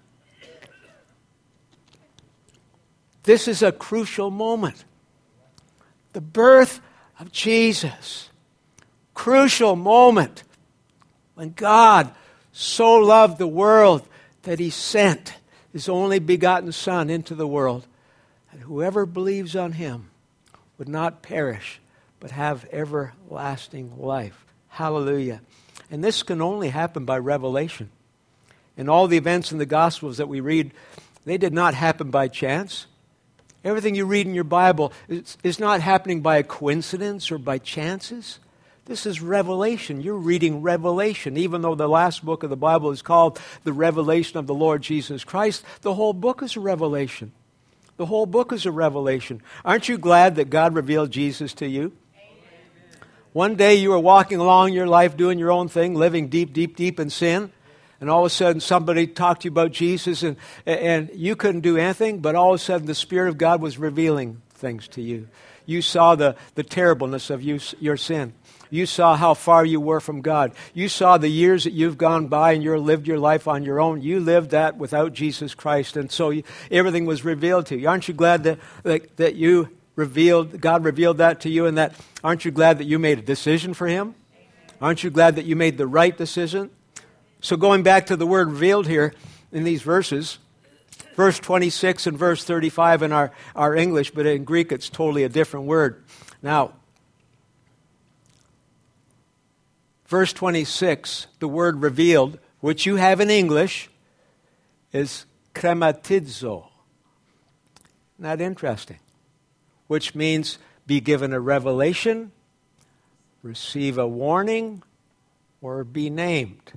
B: This is a crucial moment. The birth of Jesus. Crucial moment when God so loved the world that he sent his only begotten Son into the world, that whoever believes on him would not perish, but have everlasting life. Hallelujah. And this can only happen by revelation. And all the events in the Gospels that we read, they did not happen by chance. Everything you read in your Bible is, is not happening by a coincidence or by chances. This is revelation. You're reading Revelation. Even though the last book of the Bible is called the Revelation of the Lord Jesus Christ, the whole book is a revelation. The whole book is a revelation. Aren't you glad that God revealed Jesus to you? Amen. One day you were walking along your life doing your own thing, living deep, deep, deep in sin, and all of a sudden somebody talked to you about Jesus, and, and you couldn't do anything, but all of a sudden the Spirit of God was revealing things to you. You saw the, the terribleness of you, your sin. You saw how far you were from God. You saw the years that you've gone by and you lived your life on your own. You lived that without Jesus Christ. And so you, everything was revealed to you. Aren't you glad that, that, that you revealed, God revealed that to you? And that, aren't you glad that you made a decision for him? Aren't you glad that you made the right decision? So going back to the word revealed here in these verses, verse twenty-six and verse thirty-five in our, our English, but in Greek it's totally a different word. Now, verse twenty-six, the word revealed, which you have in English, is krematizo. Isn't that interesting? Which means be given a revelation, receive a warning, or be named.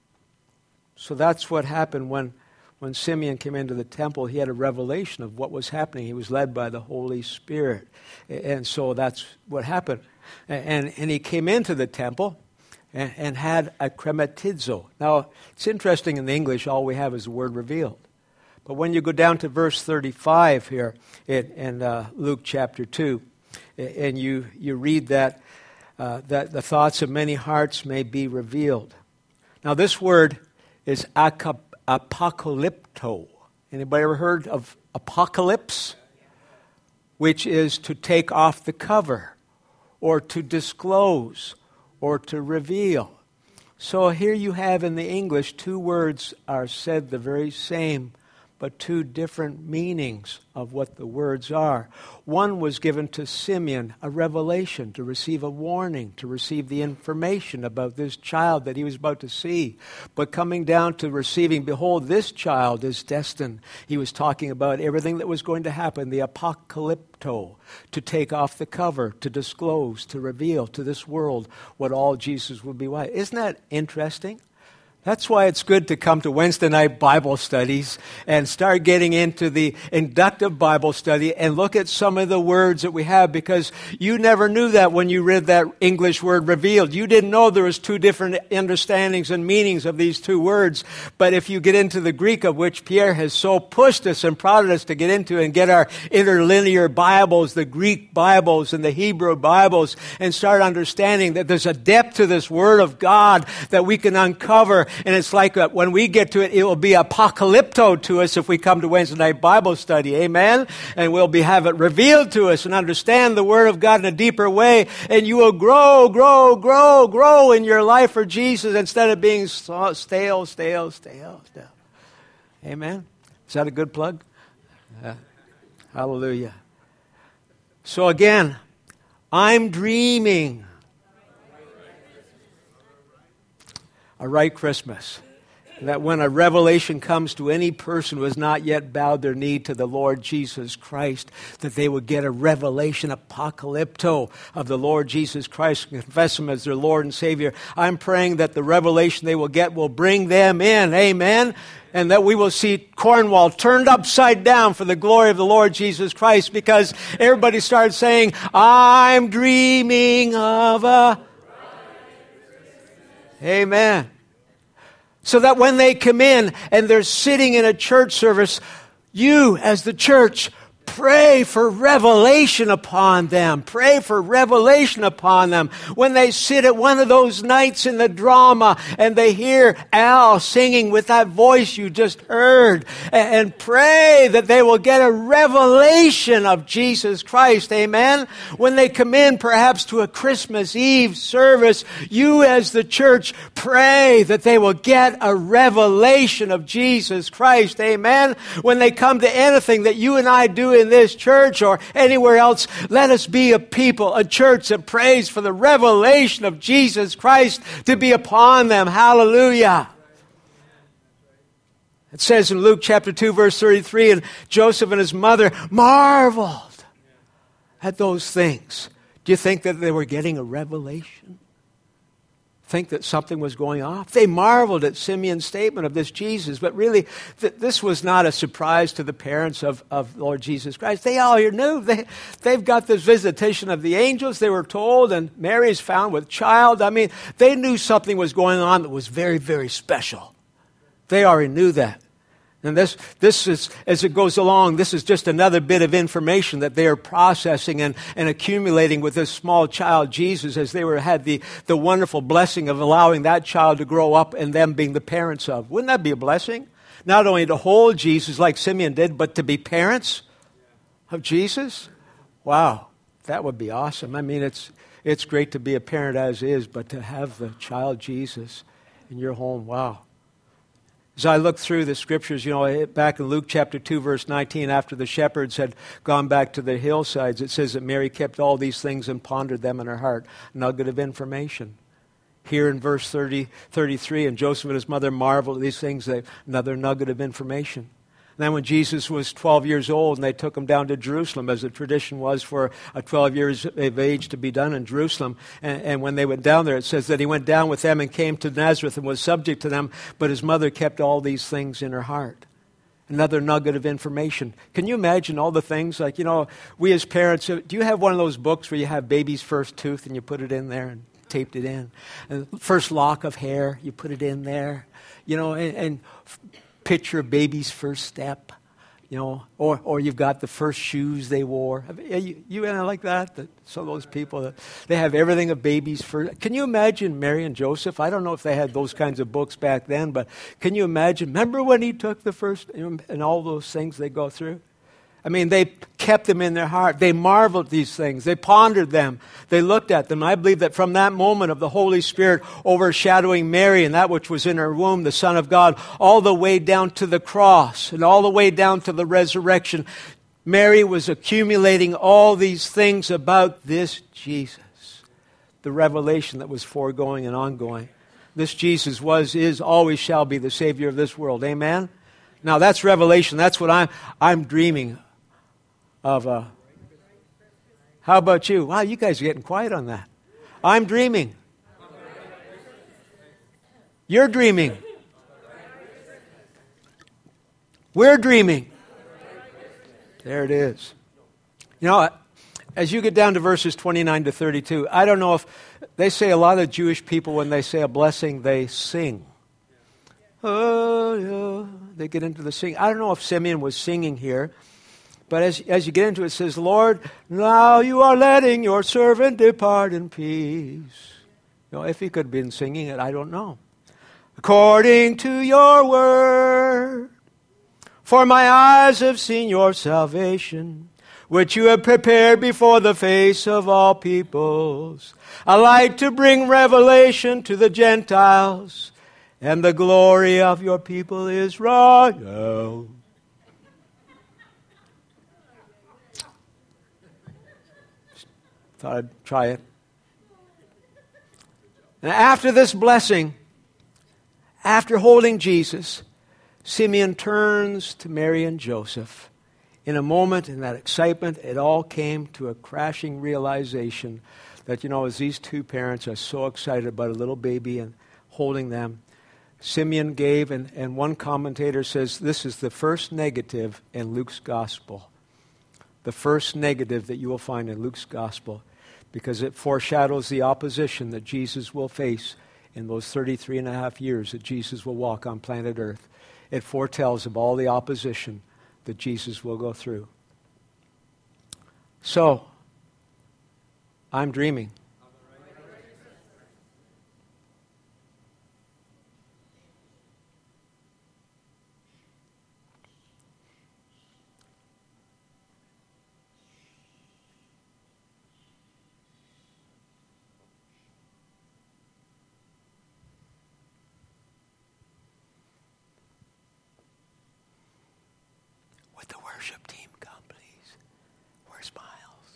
B: So that's what happened when, when Simeon came into the temple. He had a revelation of what was happening. He was led by the Holy Spirit. And so that's what happened. And, and he came into the temple and, and had a krematizo. Now, it's interesting in the English, all we have is the word revealed. But when you go down to verse thirty-five here in, in uh, Luke chapter two, and you, you read that, uh, that the thoughts of many hearts may be revealed. Now, this word is apocalypto. Anybody ever heard of apocalypse? Which is to take off the cover, or to disclose, or to reveal. So here you have in the English, two words are said the very same, but two different meanings of what the words are. One was given to Simeon, a revelation, to receive a warning, to receive the information about this child that he was about to see. But coming down to receiving, behold, this child is destined. He was talking about everything that was going to happen, the apocalypto, to take off the cover, to disclose, to reveal to this world what all Jesus would be like. Isn't that interesting? That's why it's good to come to Wednesday night Bible studies and start getting into the inductive Bible study and look at some of the words that we have, because you never knew that when you read that English word revealed. You didn't know there was two different understandings and meanings of these two words. But if you get into the Greek, of which Pierre has so pushed us and prodded us to get into and get our interlinear Bibles, the Greek Bibles and the Hebrew Bibles, and start understanding that there's a depth to this Word of God that we can uncover. And it's like a, when we get to it, it will be apocalypto to us if we come to Wednesday night Bible study. Amen? And we'll be have it revealed to us and understand the Word of God in a deeper way. And you will grow, grow, grow, grow in your life for Jesus instead of being stale, stale, stale, stale. Amen? Is that a good plug? Uh, hallelujah. So again, I'm dreaming a right Christmas. That when a revelation comes to any person who has not yet bowed their knee to the Lord Jesus Christ, that they would get a revelation, apocalypto, of the Lord Jesus Christ, and confess Him as their Lord and Savior. I'm praying that the revelation they will get will bring them in. Amen? And that we will see Cornwall turned upside down for the glory of the Lord Jesus Christ, because everybody started saying, I'm dreaming of a... Amen. So that when they come in and they're sitting in a church service, you as the church, pray for revelation upon them. Pray for revelation upon them. When they sit at one of those nights in the drama and they hear Al singing with that voice you just heard, and pray that they will get a revelation of Jesus Christ. Amen? When they come in perhaps to a Christmas Eve service, you as the church, pray that they will get a revelation of Jesus Christ. Amen? When they come to anything that you and I do in this church or anywhere else, let us be a people, a church that prays for the revelation of Jesus Christ to be upon them. Hallelujah. It says in Luke chapter two, verse thirty-three, and Joseph and his mother marveled at those things. Do you think that they were getting a revelation? Think that something was going on? They marveled at Simeon's statement of this Jesus, but really th- this was not a surprise to the parents of, of Lord Jesus Christ. They all here knew. They, they've got this visitation of the angels, they were told, and Mary's found with child. I mean, they knew something was going on that was very, very special. They already knew that. And this, this is, as it goes along, this is just another bit of information that they are processing and, and accumulating with this small child, Jesus, as they were had the, the wonderful blessing of allowing that child to grow up and them being the parents of. Wouldn't that be a blessing? Not only to hold Jesus like Simeon did, but to be parents of Jesus? Wow, that would be awesome. I mean, it's, it's great to be a parent as is, but to have the child Jesus in your home, wow. As I look through the scriptures, you know, back in Luke chapter two, verse nineteen, after the shepherds had gone back to the hillsides, it says that Mary kept all these things and pondered them in her heart. Nugget of information. Here in verse thirty, thirty-three, and Joseph and his mother marveled at these things. Another nugget of information. And then when Jesus was twelve years old and they took him down to Jerusalem, as the tradition was for a twelve years of age to be done in Jerusalem. And, and when they went down there, it says that he went down with them and came to Nazareth and was subject to them, but his mother kept all these things in her heart. Another nugget of information. Can you imagine all the things? Like, you know, we as parents, do you have one of those books where you have baby's first tooth and you put it in there and taped it in? And first lock of hair, you put it in there. You know, and... and picture a baby's first step, you know, or or you've got the first shoes they wore. You, you and I like that? that some of those people, that they have everything of baby's first. Can you imagine Mary and Joseph? I don't know if they had those kinds of books back then, but can you imagine? Remember when he took the first, and all those things they go through? I mean, they kept them in their heart. They marveled at these things. They pondered them. They looked at them. I believe that from that moment of the Holy Spirit overshadowing Mary and that which was in her womb, the Son of God, all the way down to the cross and all the way down to the resurrection, Mary was accumulating all these things about this Jesus, the revelation that was foregoing and ongoing. This Jesus was, is, always shall be the Savior of this world. Amen? Now, that's revelation. That's what I'm, I'm dreaming of. Uh, how about you? Wow, you guys are getting quiet on that. I'm dreaming. You're dreaming. We're dreaming. There it is. You know, as you get down to verses twenty-nine to thirty-two, I don't know if they say a lot of Jewish people, when they say a blessing, they sing. Oh, yeah. They get into the singing. I don't know if Simeon was singing here, but as, as you get into it, it says, Lord, now you are letting your servant depart in peace. You know, if he could have been singing it, I don't know. According to your word, for my eyes have seen your salvation, which you have prepared before the face of all peoples, a light to bring revelation to the Gentiles, and the glory of your people Israel. Thought I'd try it. And after this blessing, after holding Jesus, Simeon turns to Mary and Joseph. In a moment, in that excitement, it all came to a crashing realization that, you know, as these two parents are so excited about a little baby and holding them, Simeon gave, and, and one commentator says this is the first negative in Luke's gospel. The first negative that you will find in Luke's gospel, because it foreshadows the opposition that Jesus will face in those thirty-three and a half years that Jesus will walk on planet Earth. It foretells of all the opposition that Jesus will go through. So, I'm dreaming. Would the worship team come, please? Where's Miles?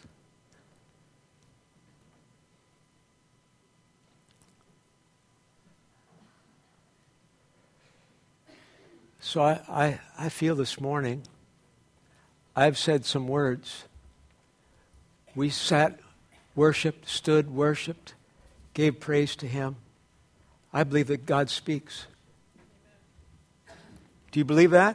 B: So I, I, I feel this morning, I've said some words. We sat, worshiped, stood, worshiped, gave praise to Him. I believe that God speaks. Do you believe that?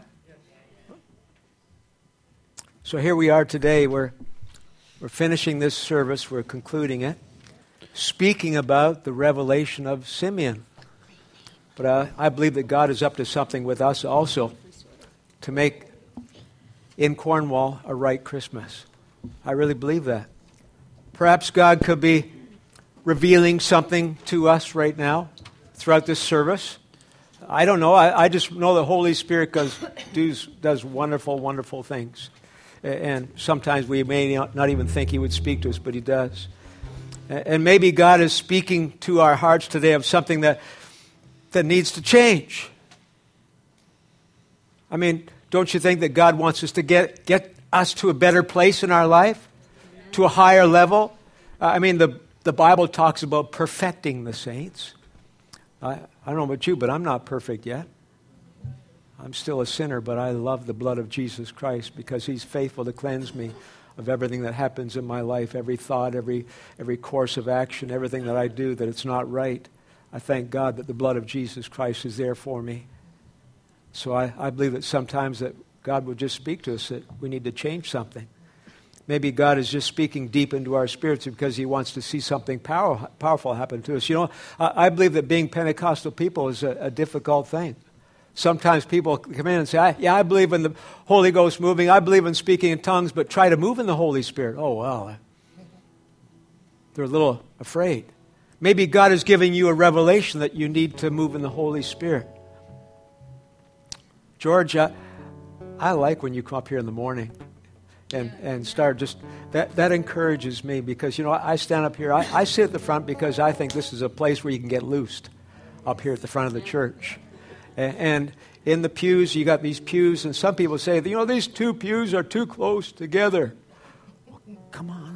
B: So here we are today. We're, we're finishing this service. We're concluding it, speaking about the revelation of Simeon. But I, I believe that God is up to something with us also to make in Cornwall a right Christmas. I really believe that. Perhaps God could be revealing something to us right now throughout this service. I don't know. I, I just know the Holy Spirit does, does, does wonderful, wonderful things. And sometimes we may not even think He would speak to us, but He does. And maybe God is speaking to our hearts today of something that that needs to change. I mean, don't you think that God wants us to get, get us to a better place in our life? To a higher level? Uh, I mean, the, the Bible talks about perfecting the saints. I, I don't know about you, but I'm not perfect yet. I'm still a sinner, but I love the blood of Jesus Christ because He's faithful to cleanse me of everything that happens in my life, every thought, every every course of action, everything that I do that it's not right. I thank God that the blood of Jesus Christ is there for me. So I, I believe that sometimes that God will just speak to us that we need to change something. Maybe God is just speaking deep into our spirits because He wants to see something power, powerful happen to us. You know, I, I believe that being Pentecostal people is a, a difficult thing. Sometimes people come in and say, I, yeah, I believe in the Holy Ghost moving. I believe in speaking in tongues, but try to move in the Holy Spirit. Oh, well. They're a little afraid. Maybe God is giving you a revelation that you need to move in the Holy Spirit. George, I, I like when you come up here in the morning and, and start just, that, that encourages me because, you know, I stand up here, I, I sit at the front because I think this is a place where you can get loosed up here at the front of the church. And, and in the pews, you got these pews, and some people say, you know, these two pews are too close together. Well, come on.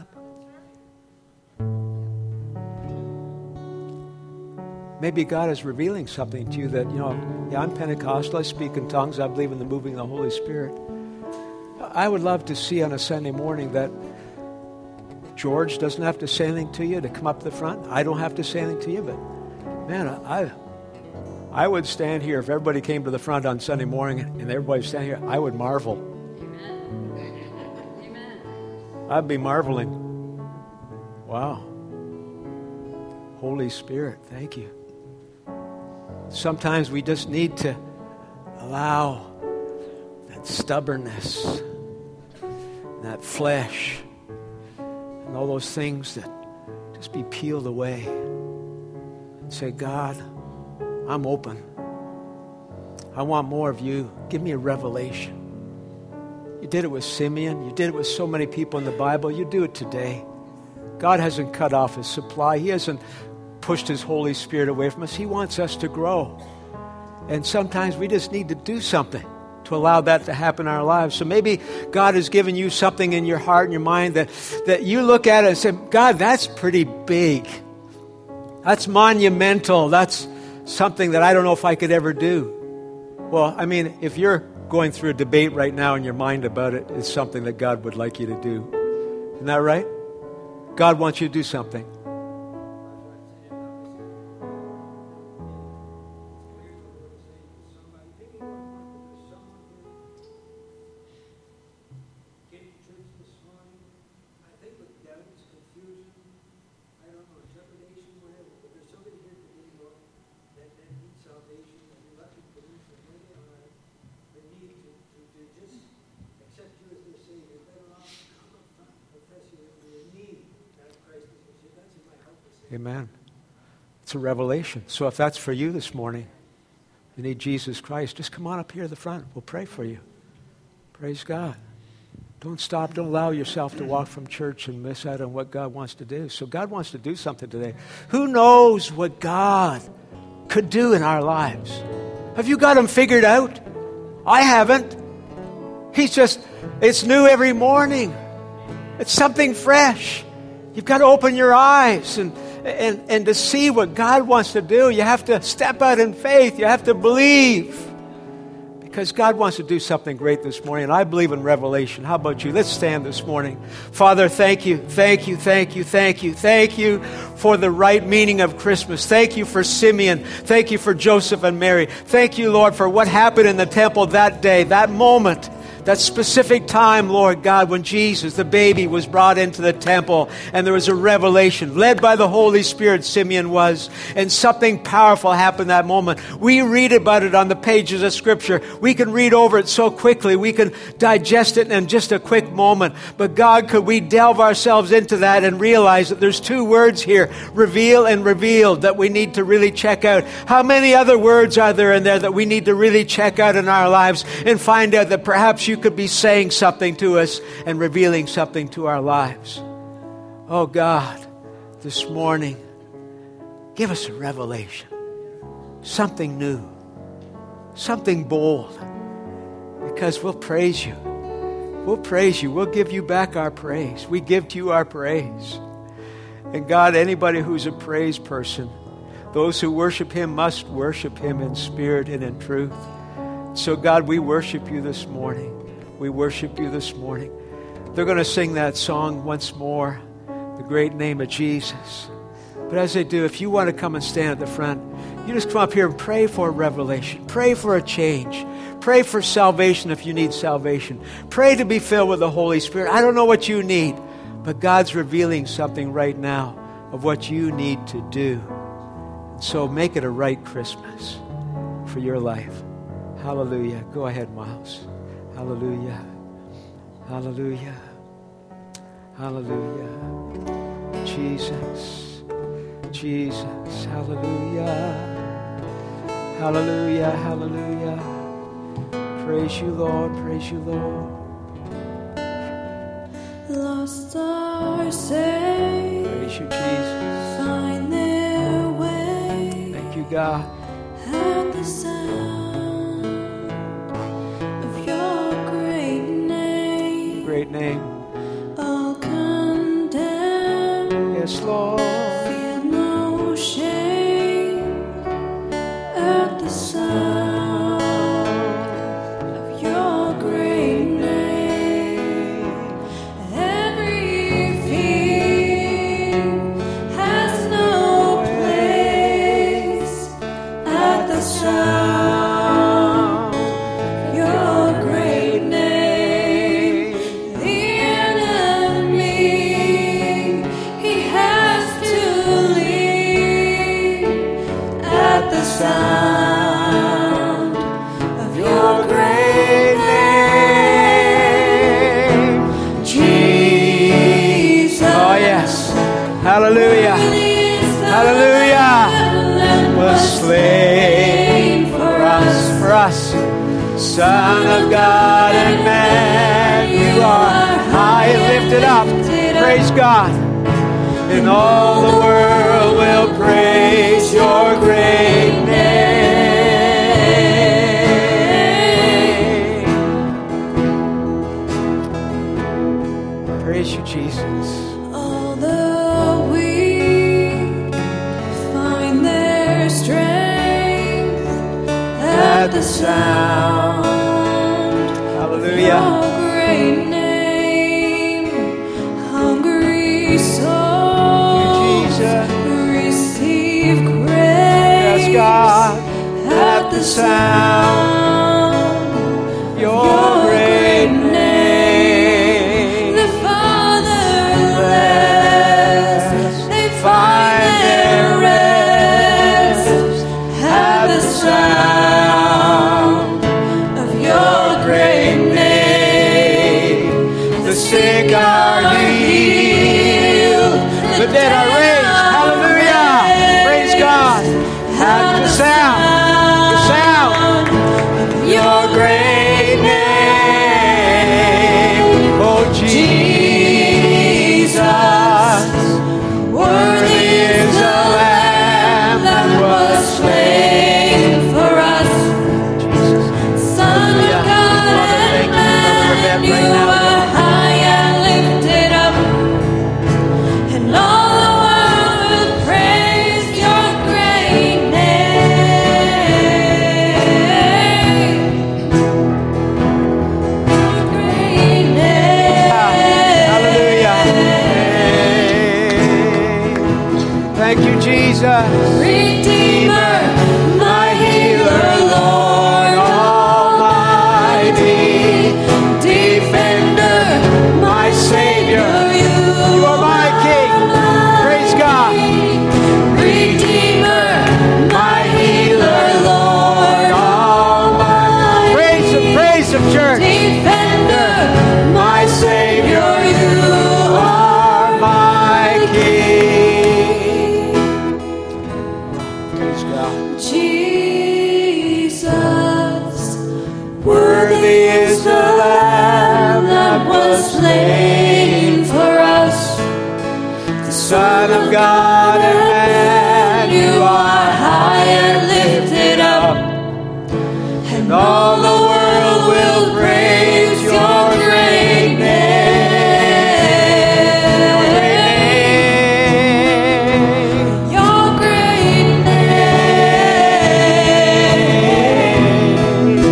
B: Maybe God is revealing something to you that, you know, yeah, I'm Pentecostal, I speak in tongues, I believe in the moving of the Holy Spirit. I would love to see on a Sunday morning that George doesn't have to say anything to you to come up to the front. I don't have to say anything to you, but man, I I would stand here if everybody came to the front on Sunday morning and everybody was standing here, I would marvel. Amen. Amen. I'd be marveling. Wow. Holy Spirit, thank you. Sometimes we just need to allow that stubbornness, that flesh, and all those things that just be peeled away. And say, God, I'm open. I want more of you. Give me a revelation. You did it with Simeon. You did it with so many people in the Bible. You do it today. God hasn't cut off His supply. He hasn't pushed His Holy Spirit away from us. He wants us to grow. And sometimes we just need to do something to allow that to happen in our lives. So maybe God has given you something in your heart and your mind that, that you look at it and say, God, that's pretty big. That's monumental. That's something that I don't know if I could ever do. Well, I mean, if you're going through a debate right now in your mind about it, it's something that God would like you to do. Isn't that right? God wants you to do something. Amen. It's a revelation. So if that's for you this morning, you need Jesus Christ, just come on up here to the front. We'll pray for you. Praise God. Don't stop. Don't allow yourself to walk from church and miss out on what God wants to do. So God wants to do something today. Who knows what God could do in our lives? Have you got him figured out? I haven't. He's just, it's new every morning. It's something fresh. You've got to open your eyes and And, and to see what God wants to do. You have to step out in faith. You have to believe. Because God wants to do something great this morning. And I believe in revelation. How about you? Let's stand this morning. Father, thank you, thank you, thank you, thank you. Thank you for the right meaning of Christmas. Thank you for Simeon. Thank you for Joseph and Mary. Thank you, Lord, for what happened in the temple that day, that moment. That specific time, Lord God, when Jesus, the baby, was brought into the temple and there was a revelation, led by the Holy Spirit, Simeon was, and something powerful happened that moment. We read about it on the pages of Scripture. We can read over it so quickly. We can digest it in just a quick moment. But God, could we delve ourselves into that and realize that there's two words here, reveal and revealed, that we need to really check out. How many other words are there in there that we need to really check out in our lives and find out that perhaps you could be saying something to us and revealing something to our lives? Oh God, this morning, give us a revelation, something new, something bold, because we'll praise you. We'll praise you. We'll give you back our praise. We give to you our praise. And God, anybody who's a praise person, those who worship him must worship him in spirit and in truth. So God, we worship you this morning. We worship you this morning. They're going to sing that song once more, the great name of Jesus. But as they do, if you want to come and stand at the front, you just come up here and pray for a revelation. Pray for a change. Pray for salvation if you need salvation. Pray to be filled with the Holy Spirit. I don't know what you need, but God's revealing something right now of what you need to do. So make it a right Christmas for your life. Hallelujah. Go ahead, Miles. Hallelujah. Hallelujah. Hallelujah. Jesus. Jesus. Hallelujah. Hallelujah. Hallelujah. Praise you, Lord. Praise you, Lord.
A: Lost are saved.
B: Praise you, Jesus.
A: Find their way.
B: Thank you, God.
A: At the sound of your great name.
B: Great name.
A: All condemned.
B: Yes, Lord.
A: Feel no shame at the sound of your great name. Every fear has no place at the sound of your great name. The enemy, he has to leave at the sound of your great name. Jesus.
B: Oh, yes. Hallelujah. Hallelujah. Was slain for us, for us. Son of God and man, you are high and lifted up. Praise God. And all the world will praise your great name. Praise you, Jesus.
A: Although we find their strength
B: at the sound. Hallelujah.
A: Your great name, hungry souls
B: Jesus.
A: receive grace.
B: Yes, God.
A: At the sound,
B: Your great name.
A: the fatherless, they find their rest at the sound of your great name.
B: The sick are healed, the dead are raised. Hallelujah. Praise God. At the sound, the sound of your great name. Oh, Jesus.
A: Worthy is the Lamb that was slain for us. Son of God and man, you are high and lifted up, and all the world will praise your great name. Your great name.
B: Hallelujah. Thank you, Jesus.
A: Redeemer, my healer, Lord Almighty, Defender, my Savior, you
B: are my King. Praise God.
A: Redeemer, my healer, Lord Almighty,
B: Praise Him, praise Him, church.
A: Defender, my Savior, you
B: are my King. Praise God.
A: Jesus, worthy is the Lamb that was slain for us. The
B: Son of God and man,
A: you are high and lifted up, and all the world will praise your great name. Your great name.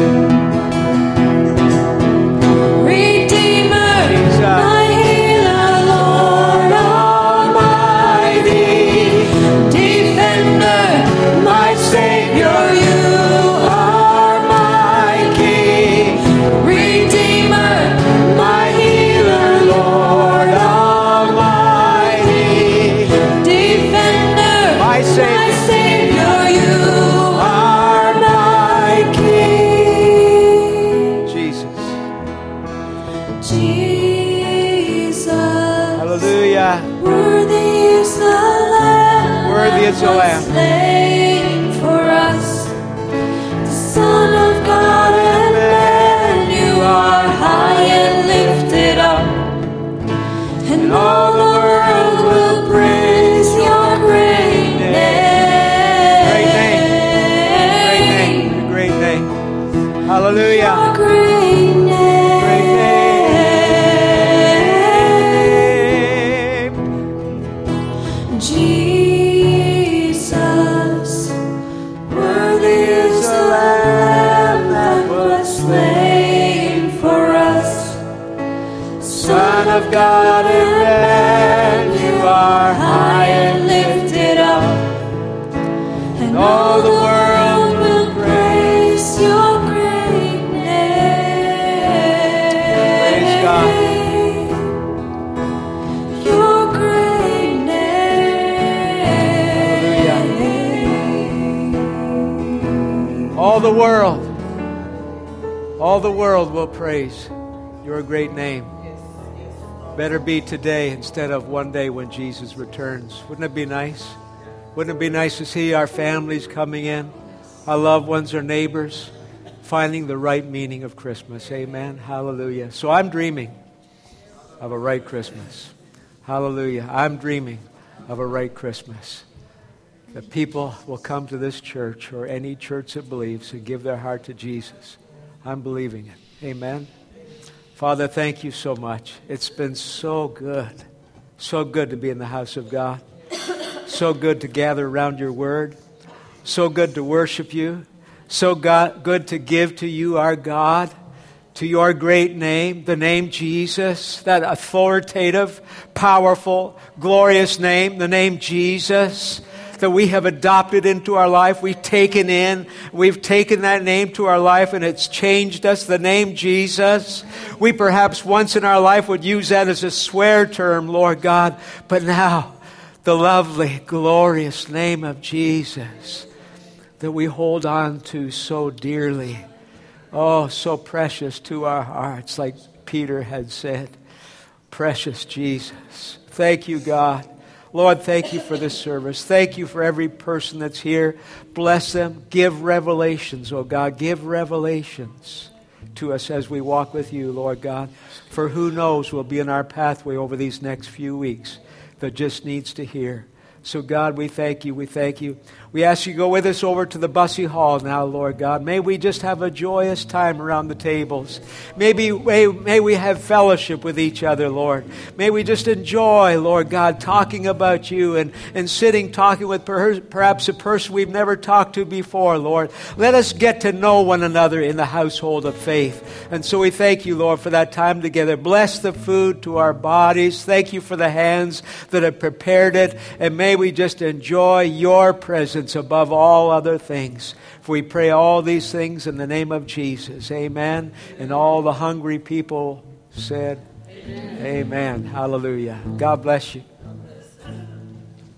A: Redeemer, my healer, Lord Almighty, Defender, my Savior, you are my King. Redeemer, my healer, Lord Almighty, Defender,
B: My Savior.
A: Savior, you are my King.
B: Jesus.
A: Jesus,
B: Hallelujah.
A: worthy is the Lamb,
B: Worthy is the
A: that was
B: Lamb.
A: slain for us. The Son of God and man, you are high and lifted up, and all the world will praise your great name.
B: Great name. Great name. Great name. Hallelujah.
A: Your great name.
B: Great name.
A: Jesus, worthy is the Lamb that was slain for us.
B: Son of God and man, you are high and lifted up,
A: and
B: all the world will
A: praise your great name.
B: Praise God.
A: Your great name.
B: All the world, all the world will praise your great name. Better be today instead of one day when Jesus returns. Wouldn't it be nice? Wouldn't it be nice to see our families coming in, our loved ones, our neighbors, finding the right meaning of Christmas? Amen. Hallelujah. So I'm dreaming of a right Christmas. Hallelujah. I'm dreaming of a right Christmas. That people will come to this church or any church that believes and give their heart to Jesus. I'm believing it. Amen. Father, thank you so much. It's been so good. So good to be in the house of God. So good to gather around your word. So good to worship you. So God, good to give to you, our God, to your great name, the name Jesus, that authoritative, powerful, glorious name, the name Jesus, that we have adopted into our life. We've taken in, we've taken that name to our life, and it's changed us, the name Jesus. We perhaps once in our life would use that as a swear term, Lord God, but now the lovely, glorious name of Jesus that we hold on to so dearly. Oh, so precious to our hearts, like Peter had said. Precious Jesus. Thank you, God. Lord, thank you for this service. Thank you for every person that's here. Bless them. Give revelations, oh God. Give revelations to us as we walk with you, Lord God. For who knows will be in our pathway over these next few weeks that just needs to hear. So God, we thank you. We thank you. We ask you to go with us over to the Bussey Hall now, Lord God. May we just have a joyous time around the tables. Maybe, may, may we have fellowship with each other, Lord. May we just enjoy, Lord God, talking about you and, and sitting talking with per, perhaps a person we've never talked to before, Lord. Let us get to know one another in the household of faith. And so we thank you, Lord, for that time together. Bless the food to our bodies. Thank you for the hands that have prepared it. And may we just enjoy your presence above all other things. For we pray all these things in the name of Jesus. Amen. And all the hungry people said, Amen. Amen. Hallelujah. God bless you.